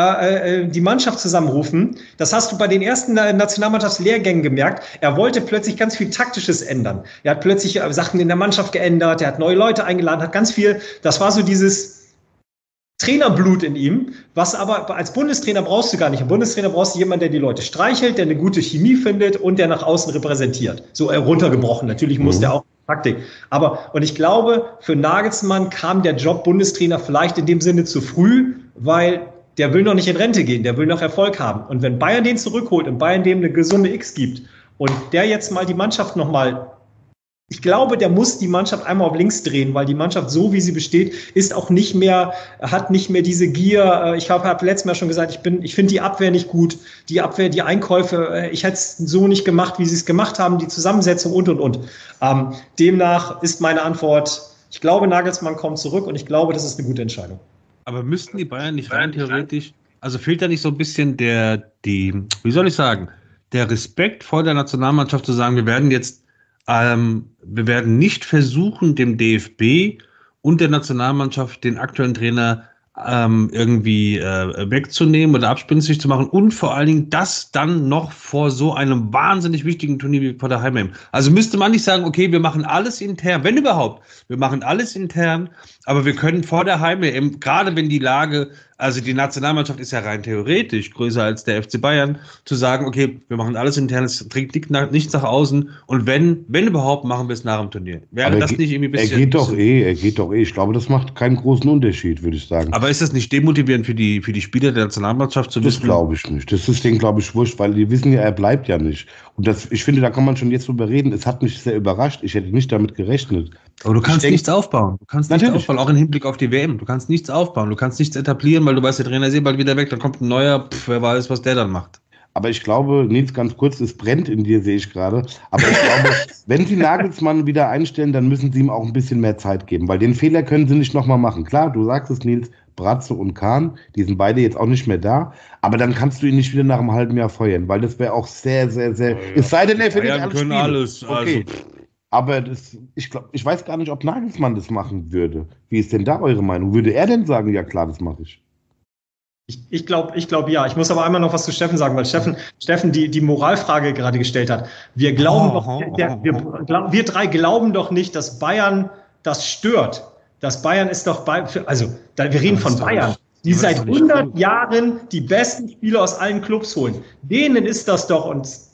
äh, die Mannschaft zusammenrufen. Das hast du bei den ersten Nationalmannschaftslehrgängen gemerkt. Er wollte plötzlich ganz viel Taktisches ändern. Er hat plötzlich Sachen in der Mannschaft geändert, er hat neue Leute eingeladen, hat ganz viel. Das war so dieses Trainerblut in ihm, was aber als Bundestrainer brauchst du gar nicht. Ein Bundestrainer brauchst du jemanden, der die Leute streichelt, der eine gute Chemie findet und der nach außen repräsentiert. So runtergebrochen. Natürlich muss mhm. der auch Taktik. Aber, und ich glaube, für Nagelsmann kam der Job Bundestrainer vielleicht in dem Sinne zu früh, weil der will noch nicht in Rente gehen, der will noch Erfolg haben. Und wenn Bayern den zurückholt und Bayern dem eine gesunde X gibt und der jetzt mal die Mannschaft nochmal, ich glaube, der muss die Mannschaft einmal auf links drehen, weil die Mannschaft, so wie sie besteht, ist auch nicht mehr, hat nicht mehr diese Gier. Ich habe hab letztes Mal schon gesagt, ich bin, ich finde die Abwehr nicht gut. Die Abwehr, die Einkäufe, ich hätte es so nicht gemacht, wie sie es gemacht haben, die Zusammensetzung und, und, und. Ähm, demnach ist meine Antwort, ich glaube, Nagelsmann kommt zurück und ich glaube, das ist eine gute Entscheidung. Aber müssten die Bayern nicht rein theoretisch, also fehlt da nicht so ein bisschen der, die, wie soll ich sagen, der Respekt vor der Nationalmannschaft zu sagen, wir werden jetzt Ähm, wir werden nicht versuchen, dem D F B und der Nationalmannschaft den aktuellen Trainer ähm, irgendwie äh, wegzunehmen oder abspenstig zu machen und vor allen Dingen das dann noch vor so einem wahnsinnig wichtigen Turnier wie vor der Heim-E M. Also müsste man nicht sagen, okay, wir machen alles intern, wenn überhaupt, wir machen alles intern, aber wir können vor der Heim-E M, gerade wenn die Lage, also die Nationalmannschaft ist ja rein theoretisch größer als der F C Bayern, zu sagen, okay, wir machen alles intern, es trägt nichts nach außen und wenn, wenn überhaupt, machen wir es nach dem Turnier. Wäre das nicht irgendwie ein bisschen... Er geht doch eh, er geht doch eh. Ich glaube, das macht keinen großen Unterschied, würde ich sagen. Aber ist das nicht demotivierend für die, für die Spieler der Nationalmannschaft zu wissen? Das glaube ich nicht. Das ist denen, glaube ich, wurscht, weil die wissen ja, er bleibt ja nicht. Und das, ich finde, da kann man schon jetzt drüber reden. Es hat mich sehr überrascht. Ich hätte nicht damit gerechnet. Aber du kannst denk, nichts aufbauen. Du kannst nichts aufbauen, auch im Hinblick auf die W M. Du kannst nichts aufbauen. Du kannst nichts etablieren, weil du weißt, der Trainer ist eh bald wieder weg. Dann kommt ein neuer, pff, wer weiß, was der dann macht. Aber ich glaube, Nils, ganz kurz, es brennt in dir, sehe ich gerade. Aber ich glaube, wenn sie Nagelsmann wieder einstellen, dann müssen sie ihm auch ein bisschen mehr Zeit geben. Weil den Fehler können sie nicht nochmal machen. Klar, du sagst es, Nils, Brazzo und Kahn, die sind beide jetzt auch nicht mehr da. Aber dann kannst du ihn nicht wieder nach einem halben Jahr feuern. Weil das wäre auch sehr, sehr, sehr... Ja, ja. Es sei denn, er findet alles können alles. Okay. Also. Aber das, ich, glaub, ich weiß gar nicht, ob Nagelsmann das machen würde. Wie ist denn da eure Meinung? Würde er denn sagen, ja klar, das mache ich? Ich, ich glaube, ich glaube ja. Ich muss aber einmal noch was zu Steffen sagen, weil Steffen, Steffen die, die Moralfrage gerade gestellt hat. Wir glauben oh, doch, oh, der, wir, glaub, wir drei glauben doch nicht, dass Bayern das stört. Das Bayern ist doch bei, also da, wir reden von Bayern, die seit hundert Jahren die besten Spieler aus allen Clubs holen. Denen ist das doch, und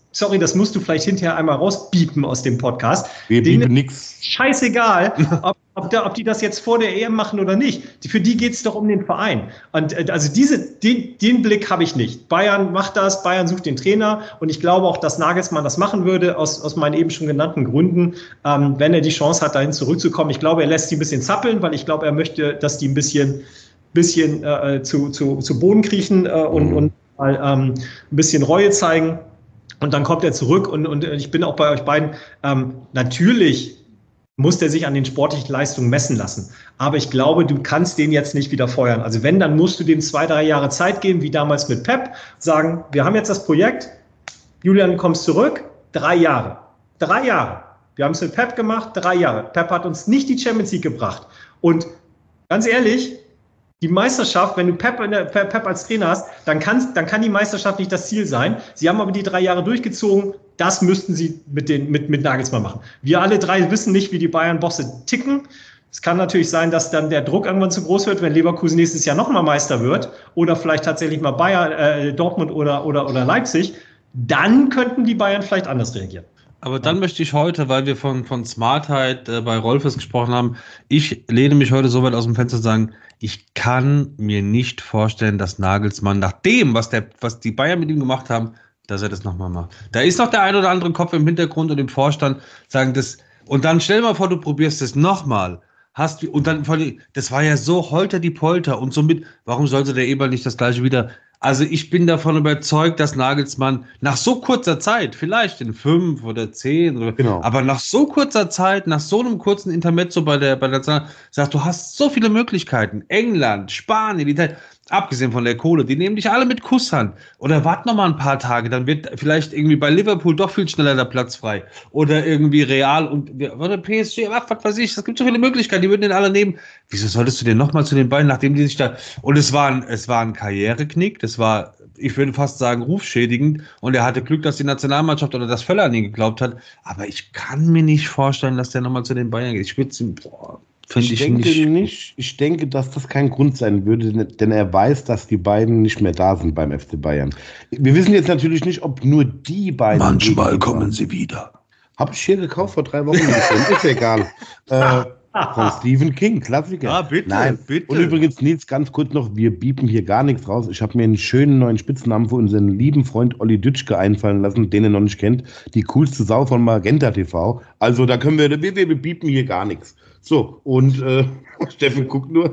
sorry, das musst du vielleicht hinterher einmal rausbiepen aus dem Podcast. Wir biepen nix. Scheißegal, ob, ob, da, ob die das jetzt vor der E M machen oder nicht. Für die geht es doch um den Verein. Und äh, also diese, den, den Blick habe ich nicht. Bayern macht das, Bayern sucht den Trainer und ich glaube auch, dass Nagelsmann das machen würde, aus, aus meinen eben schon genannten Gründen, ähm, wenn er die Chance hat, dahin zurückzukommen. Ich glaube, er lässt die ein bisschen zappeln, weil ich glaube, er möchte, dass die ein bisschen, bisschen äh, zu, zu, zu Boden kriechen äh, und, mhm. und mal ähm, ein bisschen Reue zeigen. Und dann kommt er zurück und, und ich bin auch bei euch beiden, ähm, natürlich muss der sich an den sportlichen Leistungen messen lassen. Aber ich glaube, du kannst den jetzt nicht wieder feuern. Also wenn, dann musst du dem zwei, drei Jahre Zeit geben, wie damals mit Pep, sagen, wir haben jetzt das Projekt, Julian, kommst zurück, drei Jahre. Drei Jahre. Wir haben es mit Pep gemacht, drei Jahre. Pep hat uns nicht die Champions League gebracht. Und ganz ehrlich, die Meisterschaft, wenn du Pep, in der, Pep als Trainer hast, dann, kannst, dann kann die Meisterschaft nicht das Ziel sein. Sie haben aber die drei Jahre durchgezogen. Das müssten sie mit, den, mit, mit Nagelsmann machen. Wir alle drei wissen nicht, wie die Bayern-Bosse ticken. Es kann natürlich sein, dass dann der Druck irgendwann zu groß wird, wenn Leverkusen nächstes Jahr nochmal Meister wird oder vielleicht tatsächlich mal Bayern, äh, Dortmund oder, oder, oder Leipzig. Dann könnten die Bayern vielleicht anders reagieren. Aber dann ja. möchte ich heute, weil wir von, von Smartheit äh, bei Rolfes gesprochen haben, ich lehne mich heute so weit aus dem Fenster zu sagen, ich kann mir nicht vorstellen, dass Nagelsmann nach dem, was, der, was die Bayern mit ihm gemacht haben, dass er das nochmal macht. Da ist noch der ein oder andere Kopf im Hintergrund und im Vorstand, sagen das, und dann stell mal vor, du probierst es nochmal. Hast und dann, das war ja so holter die Polter und somit, warum sollte der Eberl nicht das gleiche wieder? Also ich bin davon überzeugt, dass Nagelsmann nach so kurzer Zeit, vielleicht in fünf oder zehn, oder, genau. aber nach so kurzer Zeit, nach so einem kurzen Intermezzo bei der, bei der National, sagt, du hast so viele Möglichkeiten. England, Spanien, Italien, abgesehen von der Kohle, die nehmen dich alle mit Kusshand. Oder wart noch mal ein paar Tage, dann wird vielleicht irgendwie bei Liverpool doch viel schneller der Platz frei. Oder irgendwie Real und oder P S G, ach, was weiß ich, es gibt so viele Möglichkeiten, die würden den alle nehmen. Wieso solltest du den noch mal zu den Beinen, nachdem die sich da... Und es war ein, es war ein Karriereknick, das war, ich würde fast sagen, rufschädigend. Und er hatte Glück, dass die Nationalmannschaft oder das Völler an ihn geglaubt hat. Aber ich kann mir nicht vorstellen, dass der noch mal zu den Bayern geht. Ich würde es ihm... Ich, ich denke nicht, nicht, ich denke, dass das kein Grund sein würde, denn er weiß, dass die beiden nicht mehr da sind beim F C Bayern. Wir wissen jetzt natürlich nicht, ob nur die beiden... Manchmal kommen waren. sie wieder. Habe ich hier gekauft vor drei Wochen. Ist egal. äh, von Stephen King, Klassiker. Ja, bitte, Nein. bitte. Und übrigens, Nils, ganz kurz noch, wir biepen hier gar nichts raus. Ich habe mir einen schönen neuen Spitznamen für unseren lieben Freund Olli Dütschke einfallen lassen, den er noch nicht kennt. Die coolste Sau von Magenta T V. Also da können wir, wir, wir biepen hier gar nichts. So, und äh, Steffen guckt nur.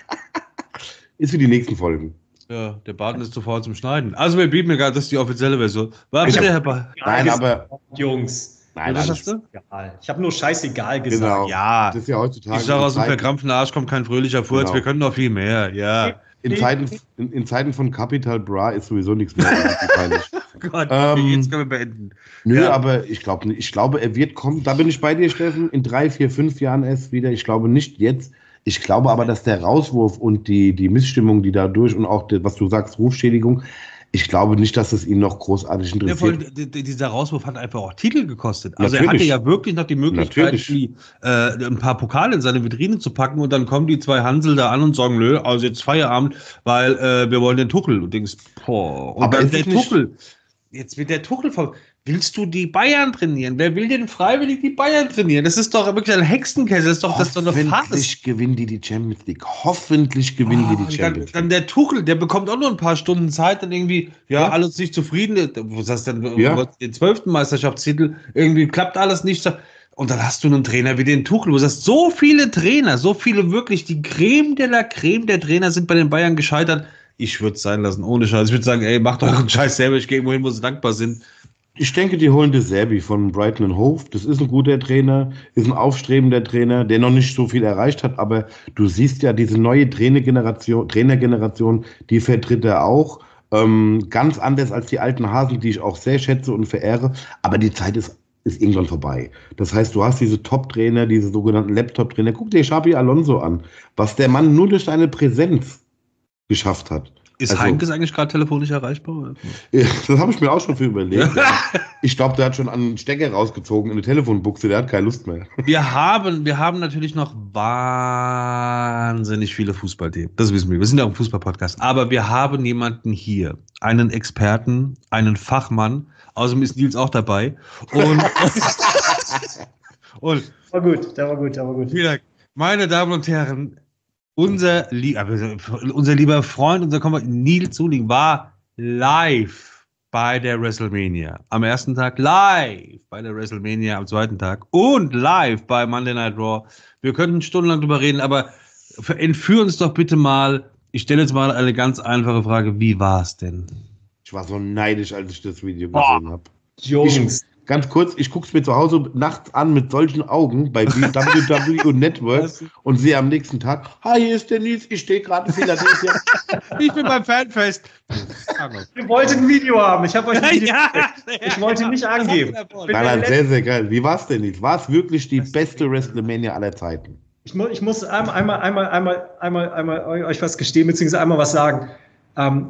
Ist für die nächsten Folgen. Ja, der Baden ist zu faul zum Schneiden. Also wir bieten mir gerade, das ist die offizielle Version. War bitte, Herr ba- Nein, aber... Jungs. Nein, was hast du? Ich habe nur scheißegal gesagt. Genau. Ja, das ist ja heutzutage. Ich sage, aus dem verkrampften Arsch kommt kein fröhlicher Furz. Genau. Wir können noch viel mehr. Ja. In Zeiten, in, in Zeiten von Capital Bra ist sowieso nichts mehr. Gott, ähm, jetzt können wir beenden. Nö, ja. aber ich glaube, ich glaube, er wird kommen. Da bin ich bei dir, Steffen. In drei, vier, fünf Jahren erst wieder. Ich glaube nicht jetzt. Ich glaube aber, dass der Rauswurf und die, die Missstimmung, die dadurch und auch, die, was du sagst, Rufschädigung, ich glaube nicht, dass es ihn noch großartig interessiert. Ja, voll, dieser Rauswurf hat einfach auch Titel gekostet. Also Natürlich. er hatte ja wirklich noch die Möglichkeit, die, äh, ein paar Pokale in seine Vitrine zu packen und dann kommen die zwei Hansel da an und sagen, nö, also jetzt Feierabend, weil äh, wir wollen den Tuchel. Und denkst, boah, und aber dann der Tuchel. Jetzt wird der Tuchel vom... Willst du die Bayern trainieren? Wer will denn freiwillig die Bayern trainieren? Das ist doch wirklich ein Hexenkessel. Das ist doch, das ist doch eine Farce. Hoffentlich gewinnen die die Champions League. Hoffentlich gewinnen oh, die die Champions League. Dann, dann der Tuchel, der bekommt auch nur ein paar Stunden Zeit, dann irgendwie, ja, ja. alles nicht zufrieden. Was heißt denn, ja. den zwölften Meisterschaftstitel, irgendwie klappt alles nicht. Und dann hast du einen Trainer wie den Tuchel. Du sagst, so viele Trainer, so viele wirklich, die Creme de la Creme der Trainer sind bei den Bayern gescheitert. Ich würde es sein lassen, ohne Scheiß. Ich würde sagen, ey, macht euren Scheiß selber, ich gehe irgendwo hin, wo sie dankbar sind. Ich denke, die holen De Zerbi von Brighton and Hove. Das ist ein guter Trainer, ist ein aufstrebender Trainer, der noch nicht so viel erreicht hat. Aber du siehst ja, diese neue Trainergeneration, Trainergeneration, die vertritt er auch. Ähm, ganz anders als die alten Hasen, die ich auch sehr schätze und verehre. Aber die Zeit ist, ist irgendwann vorbei. Das heißt, du hast diese Top-Trainer, diese sogenannten Laptop-Trainer. Guck dir Xabi Alonso an, was der Mann nur durch seine Präsenz geschafft hat. Ist Also- Heinkes eigentlich gerade telefonisch erreichbar? Ja, das habe ich mir auch schon viel überlegt. Ja. Ich glaube, der hat schon einen Stecker rausgezogen in eine Telefonbuchse, der hat keine Lust mehr. Wir haben, wir haben natürlich noch wahnsinnig viele Fußballthemen. Das wissen wir. Wir sind ja auch ein Fußball-Podcast. Aber wir haben jemanden hier, einen Experten, einen Fachmann. Außerdem ist Nils auch dabei. Und, und War gut, der war gut, der war gut. wieder, meine Damen und Herren, unser, lie- unser lieber Freund, unser Komfort, Nils Zuling war live bei der WrestleMania. Am ersten Tag live bei der WrestleMania, am zweiten Tag und live bei Monday Night Raw. Wir könnten stundenlang drüber reden, aber entführ uns doch bitte mal. Ich stelle jetzt mal eine ganz einfache Frage. Wie war es denn? Ich war so neidisch, als ich das Video gesehen habe. Jungs. Ganz kurz, ich gucke es mir zu Hause nachts an mit solchen Augen bei W W E Network und sehe am nächsten Tag, hi, hier ist der Nils, ich stehe gerade in Philadelphia. Ich bin beim Fanfest. Ihr wolltet ein Video haben. Ich habe euch ein Video. Ja, Ich wollte nicht angeben. Nein, nein, sehr, sehr geil. Wie war es denn, Nils? War es wirklich die beste WrestleMania aller Zeiten? Ich, mu ich muss einmal, einmal, einmal, einmal, einmal, einmal euch was gestehen, beziehungsweise einmal was sagen. Ähm,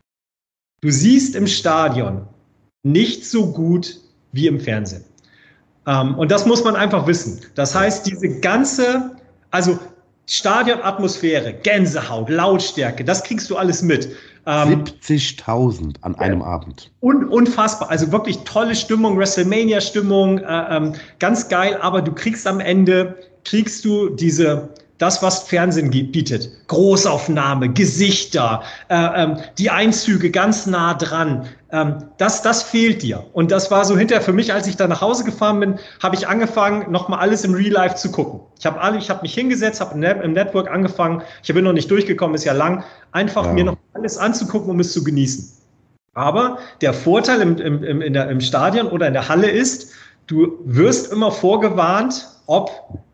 du siehst im Stadion nicht so gut wie im Fernsehen. Ähm, und das muss man einfach wissen. Das heißt, diese ganze, also Stadionatmosphäre, Gänsehaut, Lautstärke, das kriegst du alles mit. Ähm, siebzigtausend an einem Abend. Un unfassbar, also wirklich tolle Stimmung, WrestleMania-Stimmung, äh, ähm, ganz geil, aber du kriegst am Ende, kriegst du diese, das, was Fernsehen bietet, Großaufnahme, Gesichter, äh, ähm, die Einzüge ganz nah dran, ähm, das, das fehlt dir. Und das war so hinterher für mich, als ich da nach Hause gefahren bin, habe ich angefangen, nochmal alles im Real Life zu gucken. Ich habe alle, ich habe mich hingesetzt, habe im Network angefangen, ich bin noch nicht durchgekommen, ist ja lang, einfach ja. mir noch alles anzugucken, um es zu genießen. Aber der Vorteil im, im, im, in der, im Stadion oder in der Halle ist, du wirst immer vorgewarnt, ob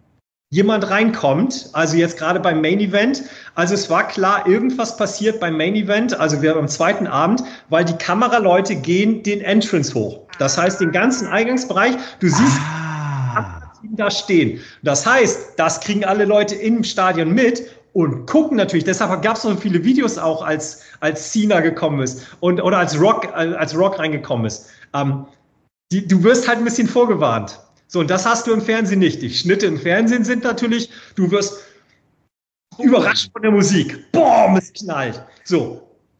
jemand reinkommt, also jetzt gerade beim Main Event. Also es war klar, irgendwas passiert beim Main Event, also wir am zweiten Abend, weil die Kameraleute gehen den Entrance hoch. Das heißt, den ganzen Eingangsbereich, du siehst ah. da stehen. Das heißt, das kriegen alle Leute im Stadion mit und gucken natürlich. Deshalb gab es so viele Videos auch, als, als Cena gekommen ist und, oder als Rock, als Rock reingekommen ist. Ähm, die, du wirst halt ein bisschen vorgewarnt. So, und das hast du im Fernsehen nicht. Die Schnitte im Fernsehen sind natürlich, du wirst überrascht von der Musik. Boom, es knallt. So,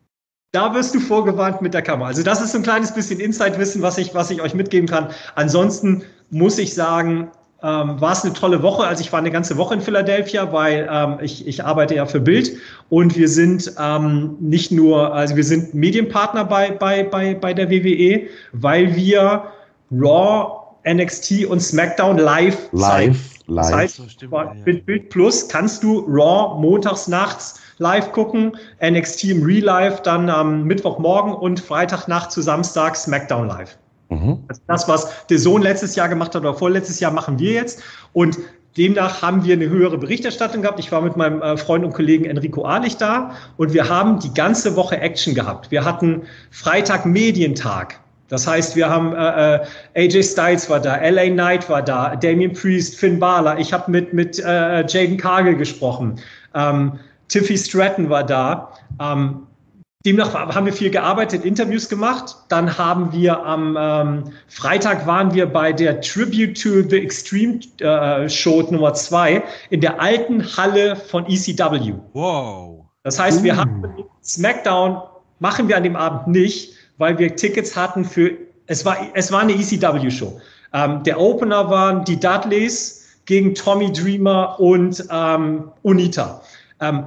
da wirst du vorgewarnt mit der Kamera. Also das ist so ein kleines bisschen Insight-Wissen, was ich, was ich euch mitgeben kann. Ansonsten muss ich sagen, ähm, war es eine tolle Woche. Also ich war eine ganze Woche in Philadelphia, weil ähm, ich, ich arbeite ja für Bild und wir sind ähm, nicht nur, also wir sind Medienpartner bei, bei, bei, bei der W W E, weil wir Raw, N X T und SmackDown live Live, live. Das heißt, mit Bild Plus kannst du Raw montags nachts live gucken, N X T im Real Life dann am Mittwochmorgen und Freitagnacht zu Samstag SmackDown live. Mhm. Also das, was der Sohn letztes Jahr gemacht hat oder vorletztes Jahr, machen wir jetzt. Und demnach haben wir eine höhere Berichterstattung gehabt. Ich war mit meinem äh, Freund und Kollegen Enrico Ahlich da und wir haben die ganze Woche Action gehabt. Wir hatten Freitag Medientag. Das heißt, wir haben äh, A J Styles war da, L A Knight war da, Damian Priest, Finn Balor. Ich habe mit, mit äh, Jaden Cargill gesprochen. Ähm, Tiffy Stratton war da. Ähm, demnach haben wir viel gearbeitet, Interviews gemacht. Dann haben wir am ähm, Freitag waren wir bei der Tribute to the Extreme äh, Show Nummer zwei in der alten Halle von E C W. Wow. Das heißt, wir uh. haben SmackDown machen wir an dem Abend nicht, weil wir Tickets hatten für, es war, es war eine E C W-Show. Ähm, der Opener waren die Dudleys gegen Tommy Dreamer und ähm, Onita. Ähm,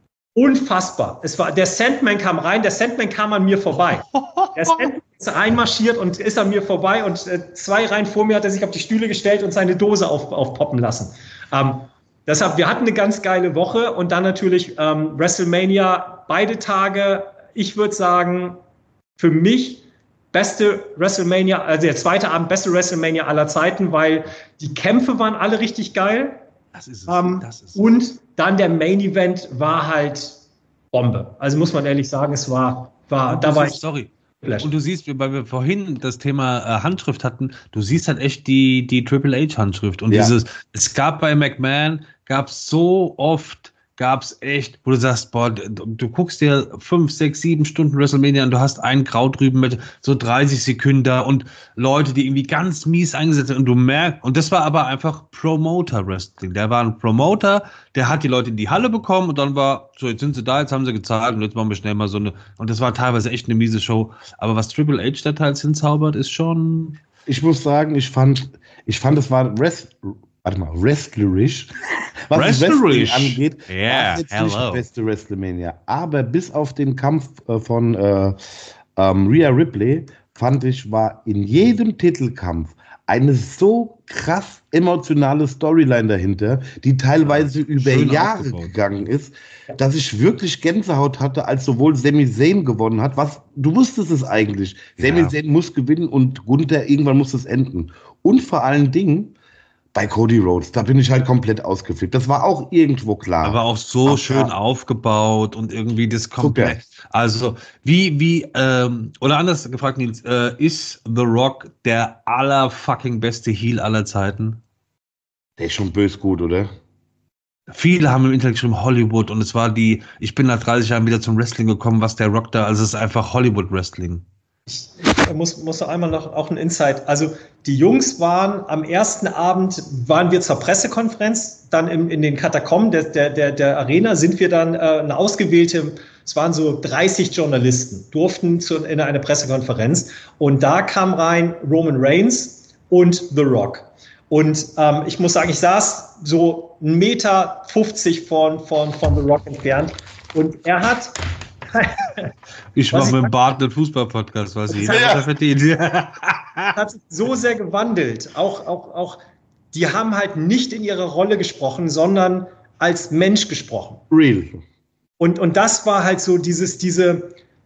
unfassbar. Es war, der Sandman kam rein, der Sandman kam an mir vorbei. Der Sandman ist reinmarschiert und ist an mir vorbei und äh, zwei Reihen vor mir hat er sich auf die Stühle gestellt und seine Dose auf, aufpoppen lassen. Ähm, deshalb, wir hatten eine ganz geile Woche und dann natürlich ähm, WrestleMania, beide Tage, ich würde sagen, für mich beste WrestleMania, also der zweite Abend beste WrestleMania aller Zeiten, weil die Kämpfe waren alle richtig geil. Das ist es. Ähm, das ist und dann der Main Event war halt Bombe. Also muss man ehrlich sagen, es war, war da war ich. Sorry. Und du siehst, weil wir vorhin das Thema äh, Handschrift hatten, du siehst halt echt die, die Triple H Handschrift. Und ja. dieses, es gab bei McMahon, gab es so oft gab es echt, wo du sagst, boah, du, du guckst dir fünf, sechs, sieben Stunden WrestleMania und du hast einen Kraut drüben mit so dreißig Sekunden da und Leute, die irgendwie ganz mies eingesetzt sind und du merkst, und das war aber einfach Promoter-Wrestling. Der war ein Promoter, der hat die Leute in die Halle bekommen und dann war, so jetzt sind sie da, jetzt haben sie gezahlt und jetzt machen wir schnell mal so eine, und das war teilweise echt eine miese Show. Aber was Triple H da teils hinzaubert, ist schon... Ich muss sagen, ich fand, ich fand, es war Rest, warte mal, wrestlerisch, was Wrestlerisch. Wrestling angeht, Yeah, war es jetzt nicht hello. die beste WrestleMania. Aber bis auf den Kampf äh, von äh, ähm, Rhea Ripley, fand ich, war in jedem Titelkampf eine so krass emotionale Storyline dahinter, die teilweise Ja, über schön Jahre aufgebaut. gegangen ist, dass ich wirklich Gänsehaut hatte, als sowohl Sami Zayn gewonnen hat, was, du wusstest es eigentlich, Sami Ja. Zayn muss gewinnen und Gunther, irgendwann muss es enden. Und vor allen Dingen bei Cody Rhodes, da bin ich halt komplett ausgeflippt. Das war auch irgendwo klar. Aber auch so Aber- schön aufgebaut und irgendwie das komplett. Also, wie, wie, ähm, oder anders gefragt, Nils, äh, ist The Rock der aller fucking beste Heel aller Zeiten? Der ist schon bös gut, oder? Viele haben im Internet geschrieben Hollywood und es war die, ich bin nach dreißig Jahren wieder zum Wrestling gekommen, was der Rock da, also es ist einfach Hollywood-Wrestling. Ich, ich muss, muss noch einmal noch auch ein Insight. Also die Jungs waren am ersten Abend, waren wir zur Pressekonferenz, dann im, in den Katakomben der, der, der, der Arena sind wir dann äh, eine ausgewählte, es waren so dreißig Journalisten, durften zu, in eine Pressekonferenz und da kam rein Roman Reigns und The Rock. Und ähm, ich muss sagen, ich saß so einen Meter fünfzig von, von, von The Rock entfernt und er hat Ich Was mache ich- mit dem Bart einen Fußball-Podcast, weiß ich. Ja. Was er verdient. hat sich so sehr gewandelt. Auch, auch, auch, die haben halt nicht in ihrer Rolle gesprochen, sondern als Mensch gesprochen. Real. Und, und das war halt so dieses, diese,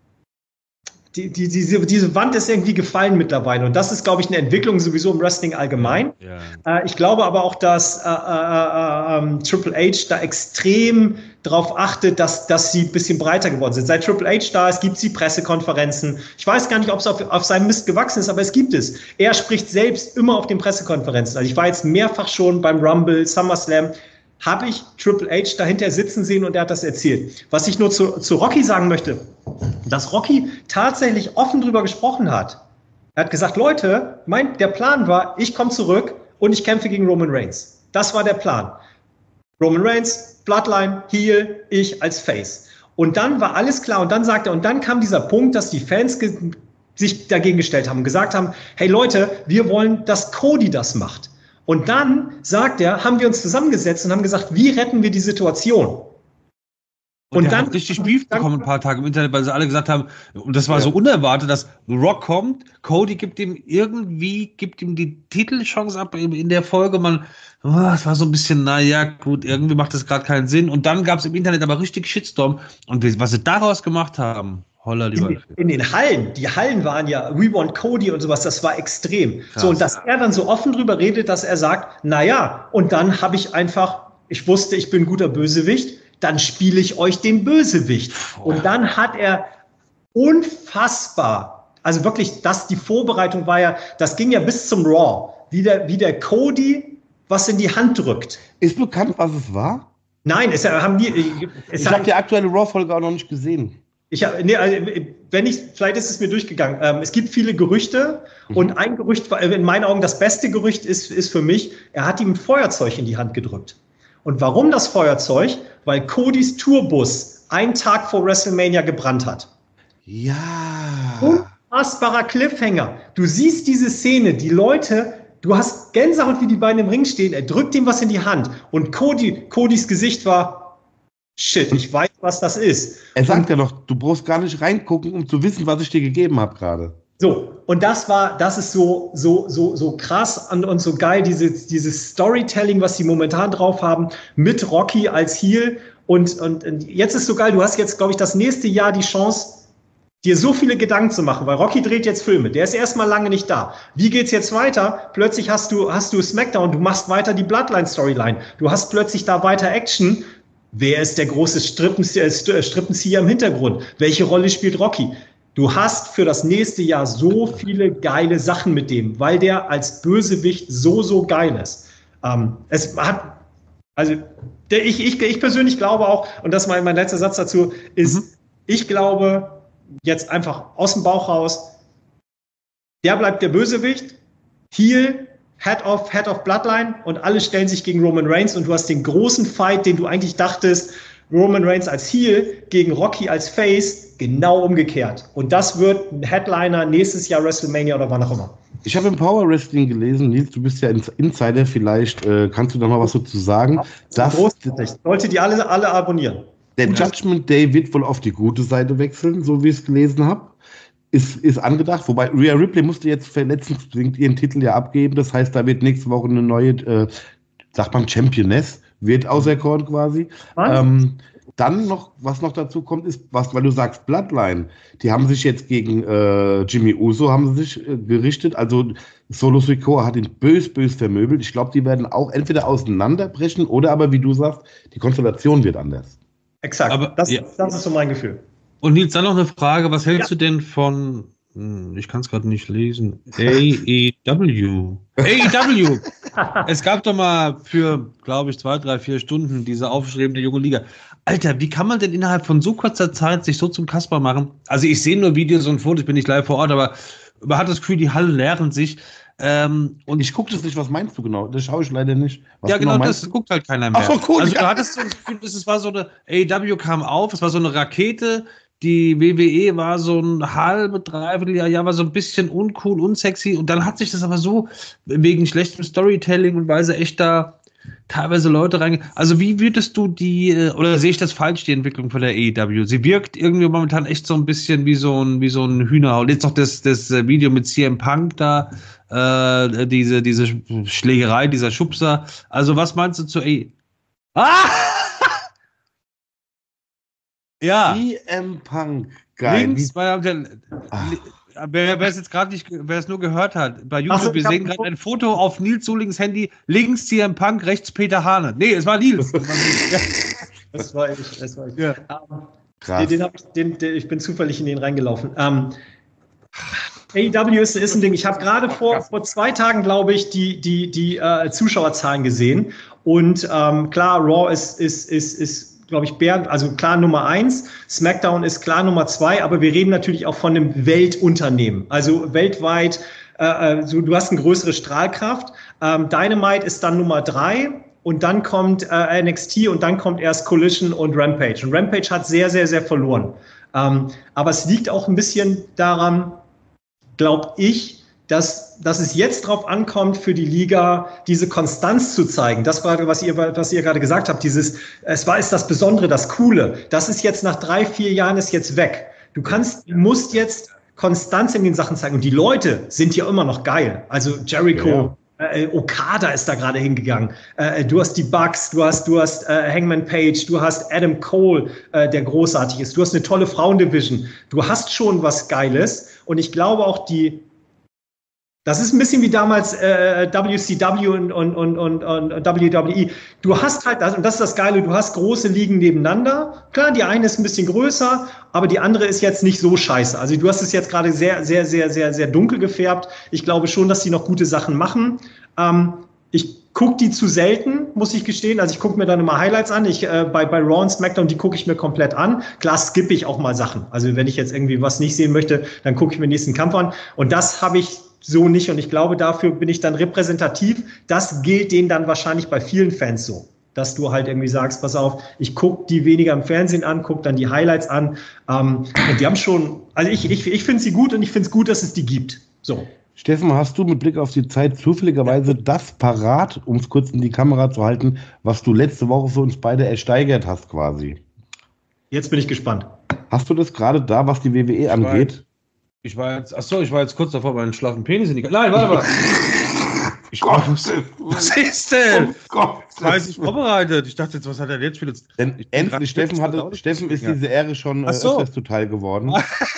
die, die, diese, diese Wand ist irgendwie gefallen mittlerweile. Und das ist, glaube ich, eine Entwicklung sowieso im Wrestling allgemein. Ja. Äh, ich glaube aber auch, dass äh, äh, äh, Triple H da extrem darauf achtet, dass, dass sie ein bisschen breiter geworden sind. Seit Triple H da ist, gibt es die Pressekonferenzen. Ich weiß gar nicht, ob es auf, auf seinem Mist gewachsen ist, aber es gibt es. Er spricht selbst immer auf den Pressekonferenzen. Also ich war jetzt mehrfach schon beim Rumble, SummerSlam, habe ich Triple H dahinter sitzen sehen und er hat das erzählt. Was ich nur zu, zu Rocky sagen möchte, dass Rocky tatsächlich offen drüber gesprochen hat. Er hat gesagt, Leute, mein, der Plan war, ich komme zurück und ich kämpfe gegen Roman Reigns. Das war der Plan. Roman Reigns, Bloodline, Heel, ich als Face. Und dann war alles klar und dann sagt er, und dann kam dieser Punkt, dass die Fans ge- sich dagegen gestellt haben und gesagt haben, hey Leute, wir wollen, dass Cody das macht. Und dann, sagt er, haben wir uns zusammengesetzt und haben gesagt, wie retten wir die Situation? Und, Und der dann- hat richtig Beef dann- bekommen ein paar Tage im Internet, weil sie alle gesagt haben, und das war Ja. so unerwartet, dass The Rock kommt, Cody gibt ihm irgendwie, gibt ihm die Titelchance ab in, in der Folge, man, oh, es war so ein bisschen, naja, gut, irgendwie macht das gerade keinen Sinn. Und dann gab es im Internet aber richtig Shitstorm. Und wie- was sie daraus gemacht haben, holla lieber. In, in den Hallen, die Hallen waren ja We Want Cody und sowas, das war extrem. Krass. So, und dass er dann so offen drüber redet, dass er sagt, naja, und dann habe ich einfach, ich wusste, ich bin ein guter Bösewicht, dann spiele ich euch den Bösewicht. Und dann hat er unfassbar, also wirklich, das, die Vorbereitung war ja, das ging ja bis zum Raw, wie der, wie der Cody was in die Hand drückt. Ist bekannt, was es war? Nein, es haben die, es Ich hat, habe die aktuelle Raw-Folge auch noch nicht gesehen. Ich hab, nee, also, wenn ich, vielleicht ist es mir durchgegangen. Ähm, es gibt viele Gerüchte und ein Gerücht, war- in meinen Augen das beste Gerücht ist, ist für mich, er hat ihm ein Feuerzeug in die Hand gedrückt. Und warum das Feuerzeug? Weil Codys Tourbus einen Tag vor WrestleMania gebrannt hat. Ja. Unfassbarer Cliffhanger. Du siehst diese Szene, die Leute, du hast Gänsehaut, wie die beiden im Ring stehen, er drückt ihm was in die Hand und Cody, Codys Gesicht war, shit, ich weiß, was das ist. Er sagt ja noch, du brauchst gar nicht reingucken, um zu wissen, was ich dir gegeben habe gerade. So, und das war, das ist so, so, so, so krass und, und so geil, dieses, dieses Storytelling, was sie momentan drauf haben, mit Rocky als Heel. Und, und, und jetzt ist so geil, du hast jetzt, glaube ich, das nächste Jahr die Chance, dir so viele Gedanken zu machen, weil Rocky dreht jetzt Filme, der ist erstmal lange nicht da. Wie geht's jetzt weiter? Plötzlich hast du, hast du SmackDown, du machst weiter die Bloodline-Storyline, du hast plötzlich da weiter Action. Wer ist der große Strippenzieher, Strippenzieher im Hintergrund? Welche Rolle spielt Rocky? Du hast für das nächste Jahr so viele geile Sachen mit dem, weil der als Bösewicht so, so geil ist. Ähm, es hat, Also der, ich, ich, ich persönlich glaube auch, und das ist mein, mein letzter Satz dazu, ist, mhm. ich glaube, jetzt einfach aus dem Bauch raus, der bleibt der Bösewicht, Heel, Head of, Head of Bloodline und alle stellen sich gegen Roman Reigns und du hast den großen Fight, den du eigentlich dachtest, Roman Reigns als Heel gegen Rocky als Face, genau umgekehrt. Und das wird ein Headliner nächstes Jahr WrestleMania oder wann auch immer. Ich habe im Power Wrestling gelesen, Nils, du bist ja Insider, vielleicht äh, kannst du da mal was dazu sagen. Ja, großartig. Sollte die alle, alle abonnieren. Der Judgment Day wird wohl auf die gute Seite wechseln, so wie ich es gelesen habe. Ist, ist angedacht, wobei Rhea Ripley musste jetzt verletzungsbedingt ihren Titel ja abgeben. Das heißt, da wird nächste Woche eine neue, äh, sagt man, Championess, wird auserkoren quasi. Ähm, dann noch, was noch dazu kommt, ist, was, weil du sagst Bloodline, die haben sich jetzt gegen äh, Jimmy Uso haben sie sich äh, gerichtet, also Solo Sikoa hat ihn bös, bös vermöbelt. Ich glaube, die werden auch entweder auseinanderbrechen oder aber, wie du sagst, die Konstellation wird anders. Exakt, aber, das, ja. das ist so mein Gefühl. Und Nils, dann noch eine Frage, was hältst ja. du denn von, ich kann es gerade nicht lesen, A E W? A E W! Es gab doch mal für, glaube ich, zwei, drei, vier Stunden diese aufstrebende junge Liga. Alter, wie kann man denn innerhalb von so kurzer Zeit sich so zum Kasper machen? Also ich sehe nur Videos und Fotos, ich bin nicht live vor Ort, aber man hat das Gefühl, die Hallen leeren sich. Ähm, und ich gucke das nicht, was meinst du genau? Das schaue ich leider nicht. Was ja, genau, genau das du? Guckt halt keiner mehr. Ach so, cool. Also ja. Du hattest so das Gefühl, es war so eine, A E W kam auf, es war so eine Rakete, die W W E war so ein halbe, dreiviertel Jahr, ja, war so ein bisschen uncool, unsexy und dann hat sich das aber so wegen schlechtem Storytelling und weil sie echt da teilweise Leute rein. Also wie würdest du die, oder sehe ich das falsch, die Entwicklung von der A E W? Sie wirkt irgendwie momentan echt so ein bisschen wie so ein, wie so ein Hühnerhaut. Jetzt noch das, das Video mit C M Punk da, äh, diese, diese Schlägerei, dieser Schubser. Also was meinst du zu A E W? Ah! Ja. C M Punk, geil. Links, bei der, wer, wer es jetzt gerade nicht, wer es nur gehört hat, bei YouTube, so, wir sehen gerade ein Foto auf Nils Solings Handy, links C M Punk, rechts Peter Hane. Nee, es war Nils. Das war, Nils. Ja. Das war ich, das war ich. Ja. Um, Krass. Den, den ich, den, den, ich bin zufällig in den reingelaufen. Um, A E W ist, ist ein Ding. Ich habe gerade vor, vor zwei Tagen, glaube ich, die, die, die uh, Zuschauerzahlen gesehen. Und um, klar, Raw ist, ist, ist, ist glaube ich, Bernd, also klar Nummer eins, SmackDown ist klar Nummer zwei, aber wir reden natürlich auch von einem Weltunternehmen, also weltweit, äh, so, du hast eine größere Strahlkraft, ähm, Dynamite ist dann Nummer drei und dann kommt äh, N X T und dann kommt erst Collision und Rampage und Rampage hat sehr, sehr, sehr verloren, ähm, aber es liegt auch ein bisschen daran, glaube ich, dass, dass es jetzt drauf ankommt, für die Liga diese Konstanz zu zeigen. Das war, was ihr, was ihr gerade gesagt habt, dieses, es war, ist das Besondere, das Coole. Das ist jetzt nach drei, vier Jahren ist jetzt weg. Du kannst, du musst jetzt Konstanz in den Sachen zeigen. Und die Leute sind ja immer noch geil. Also Jericho, ja. äh, Okada ist da gerade hingegangen. Äh, du hast die Bucks, du hast, du hast äh, Hangman Page, du hast Adam Cole, äh, der großartig ist. Du hast eine tolle Frauendivision. Du hast schon was Geiles. Und ich glaube auch, die Das ist ein bisschen wie damals äh, W C W und, und, und, und, und W W E. Du hast halt, das, und das ist das Geile, du hast große Ligen nebeneinander. Klar, die eine ist ein bisschen größer, aber die andere ist jetzt nicht so scheiße. Also du hast es jetzt gerade sehr, sehr, sehr, sehr, sehr dunkel gefärbt. Ich glaube schon, dass die noch gute Sachen machen. Ähm, ich gucke die zu selten, muss ich gestehen. Also ich gucke mir dann immer Highlights an. Ich, äh, bei, bei Raw und SmackDown, die gucke ich mir komplett an. Klar skippe ich auch mal Sachen. Also wenn ich jetzt irgendwie was nicht sehen möchte, dann gucke ich mir den nächsten Kampf an. Und das habe ich so nicht. Und ich glaube, dafür bin ich dann repräsentativ. Das gilt denen dann wahrscheinlich bei vielen Fans so. Dass du halt irgendwie sagst, pass auf, ich gucke die weniger im Fernsehen an, gucke dann die Highlights an. Ähm, und die haben schon, also ich, ich, ich finde sie gut und ich finde es gut, dass es die gibt. So. Steffen, hast du mit Blick auf die Zeit zufälligerweise das parat, um es kurz in die Kamera zu halten, was du letzte Woche für uns beide ersteigert hast quasi? Jetzt bin ich gespannt. Hast du das gerade da, was die W W E angeht? Ich war jetzt, achso, ich war jetzt kurz davor, meinen schlaffen Penis in die. Nein, warte mal. Ich Gott, was ist denn? Oh Gott. Das war ich vorbereitet. Ich dachte jetzt, was hat er jetzt für das? Denn endlich, Steffen, hatte, Steffen ist diese Ehre schon äh, so. öfters zuteil geworden.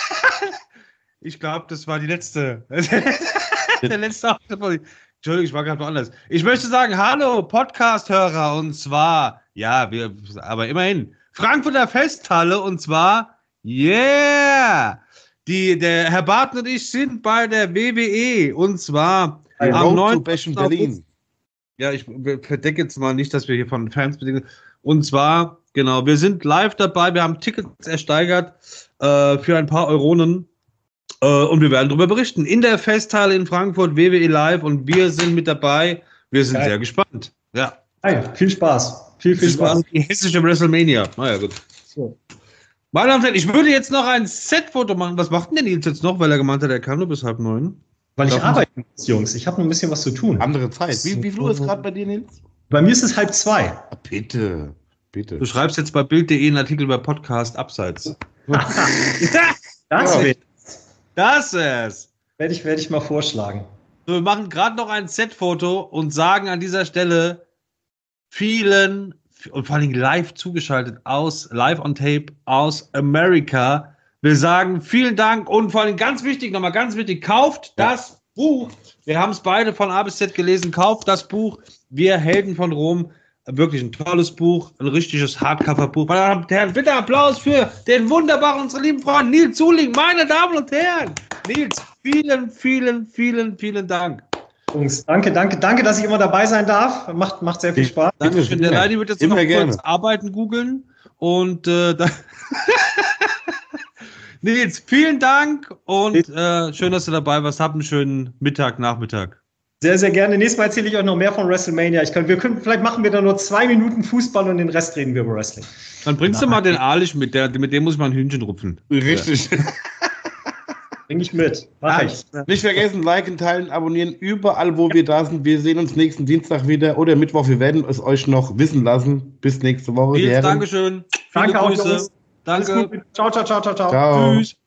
Ich glaube, das war die letzte. Der letzte Auftritt. Entschuldigung, ich war gerade woanders. Ich möchte sagen, hallo, Podcast-Hörer. Und zwar, ja, wir, aber immerhin, Frankfurter Festhalle. Und zwar, yeah! Die, der Herr Barton und ich sind bei der W W E und zwar am neunten Berlin. Ja, ich verdecke jetzt mal nicht, dass wir hier von Fans bedingen. Und zwar, genau, wir sind live dabei, wir haben Tickets ersteigert äh, für ein paar Euronen äh, und wir werden darüber berichten. In der Festhalle in Frankfurt, W W E Live, und wir sind mit dabei. Wir sind Geil. sehr gespannt. Ja. Hey, viel Spaß. Viel, viel Spaß. Die hessische WrestleMania. Naja, gut. So. Meine Damen und Herren, ich würde jetzt noch ein Set-Foto machen. Was macht denn der Nils jetzt noch, weil er gemeint hat, er kam nur bis halb neun? Weil ich arbeite, Jungs. Ich habe noch ein bisschen was zu tun. Andere Zeit. Wie, wie viel Uhr ist gerade bei dir, Nils? Bei mir ist es halb zwei. Ah, bitte, bitte. Du schreibst jetzt bei Bild punkt de einen Artikel über Podcast Abseits. das ja. Das ist. Werde ich, werde ich mal vorschlagen. So, wir machen gerade noch ein Set-Foto und sagen an dieser Stelle vielen, und vor allem live zugeschaltet aus, live on tape aus Amerika. Wir sagen vielen Dank und vor allem ganz wichtig, nochmal ganz wichtig, kauft ja. das Buch. Wir haben es beide von A bis Z gelesen. Kauft das Buch. Wir Helden von Rom. Wirklich ein tolles Buch, ein richtiges Hardcover-Buch. Meine Damen und Herren, bitte Applaus für den wunderbaren, unsere lieben Freund Nils Zuling. Meine Damen und Herren, Nils, vielen, vielen, vielen, vielen Dank. Jungs, danke, danke, danke, dass ich immer dabei sein darf. Macht, macht sehr viel Spaß. Danke schön. Der Leidi wird jetzt immer noch gerne. kurz Arbeiten googeln. Und äh, da Nils, vielen Dank und äh, schön, dass du dabei warst. Hab einen schönen Mittag, Nachmittag. Sehr, sehr gerne. Nächstes Mal erzähle ich euch noch mehr von WrestleMania. Ich kann, wir können, vielleicht machen wir da nur zwei Minuten Fußball und den Rest reden wir über Wrestling. Dann bringst Nein. du mal den Alisch mit, der, mit dem muss ich mal ein Hühnchen rupfen. Richtig. Ja. Bring ich mit. Mach ich. Nicht vergessen, liken, teilen, abonnieren, überall, wo wir da sind. Wir sehen uns nächsten Dienstag wieder oder Mittwoch. Wir werden es euch noch wissen lassen. Bis nächste Woche. Dankeschön. Viele Danke Grüße. auch, Jungs. Danke. Ciao, ciao, ciao, ciao, ciao. Ciao. Tschüss.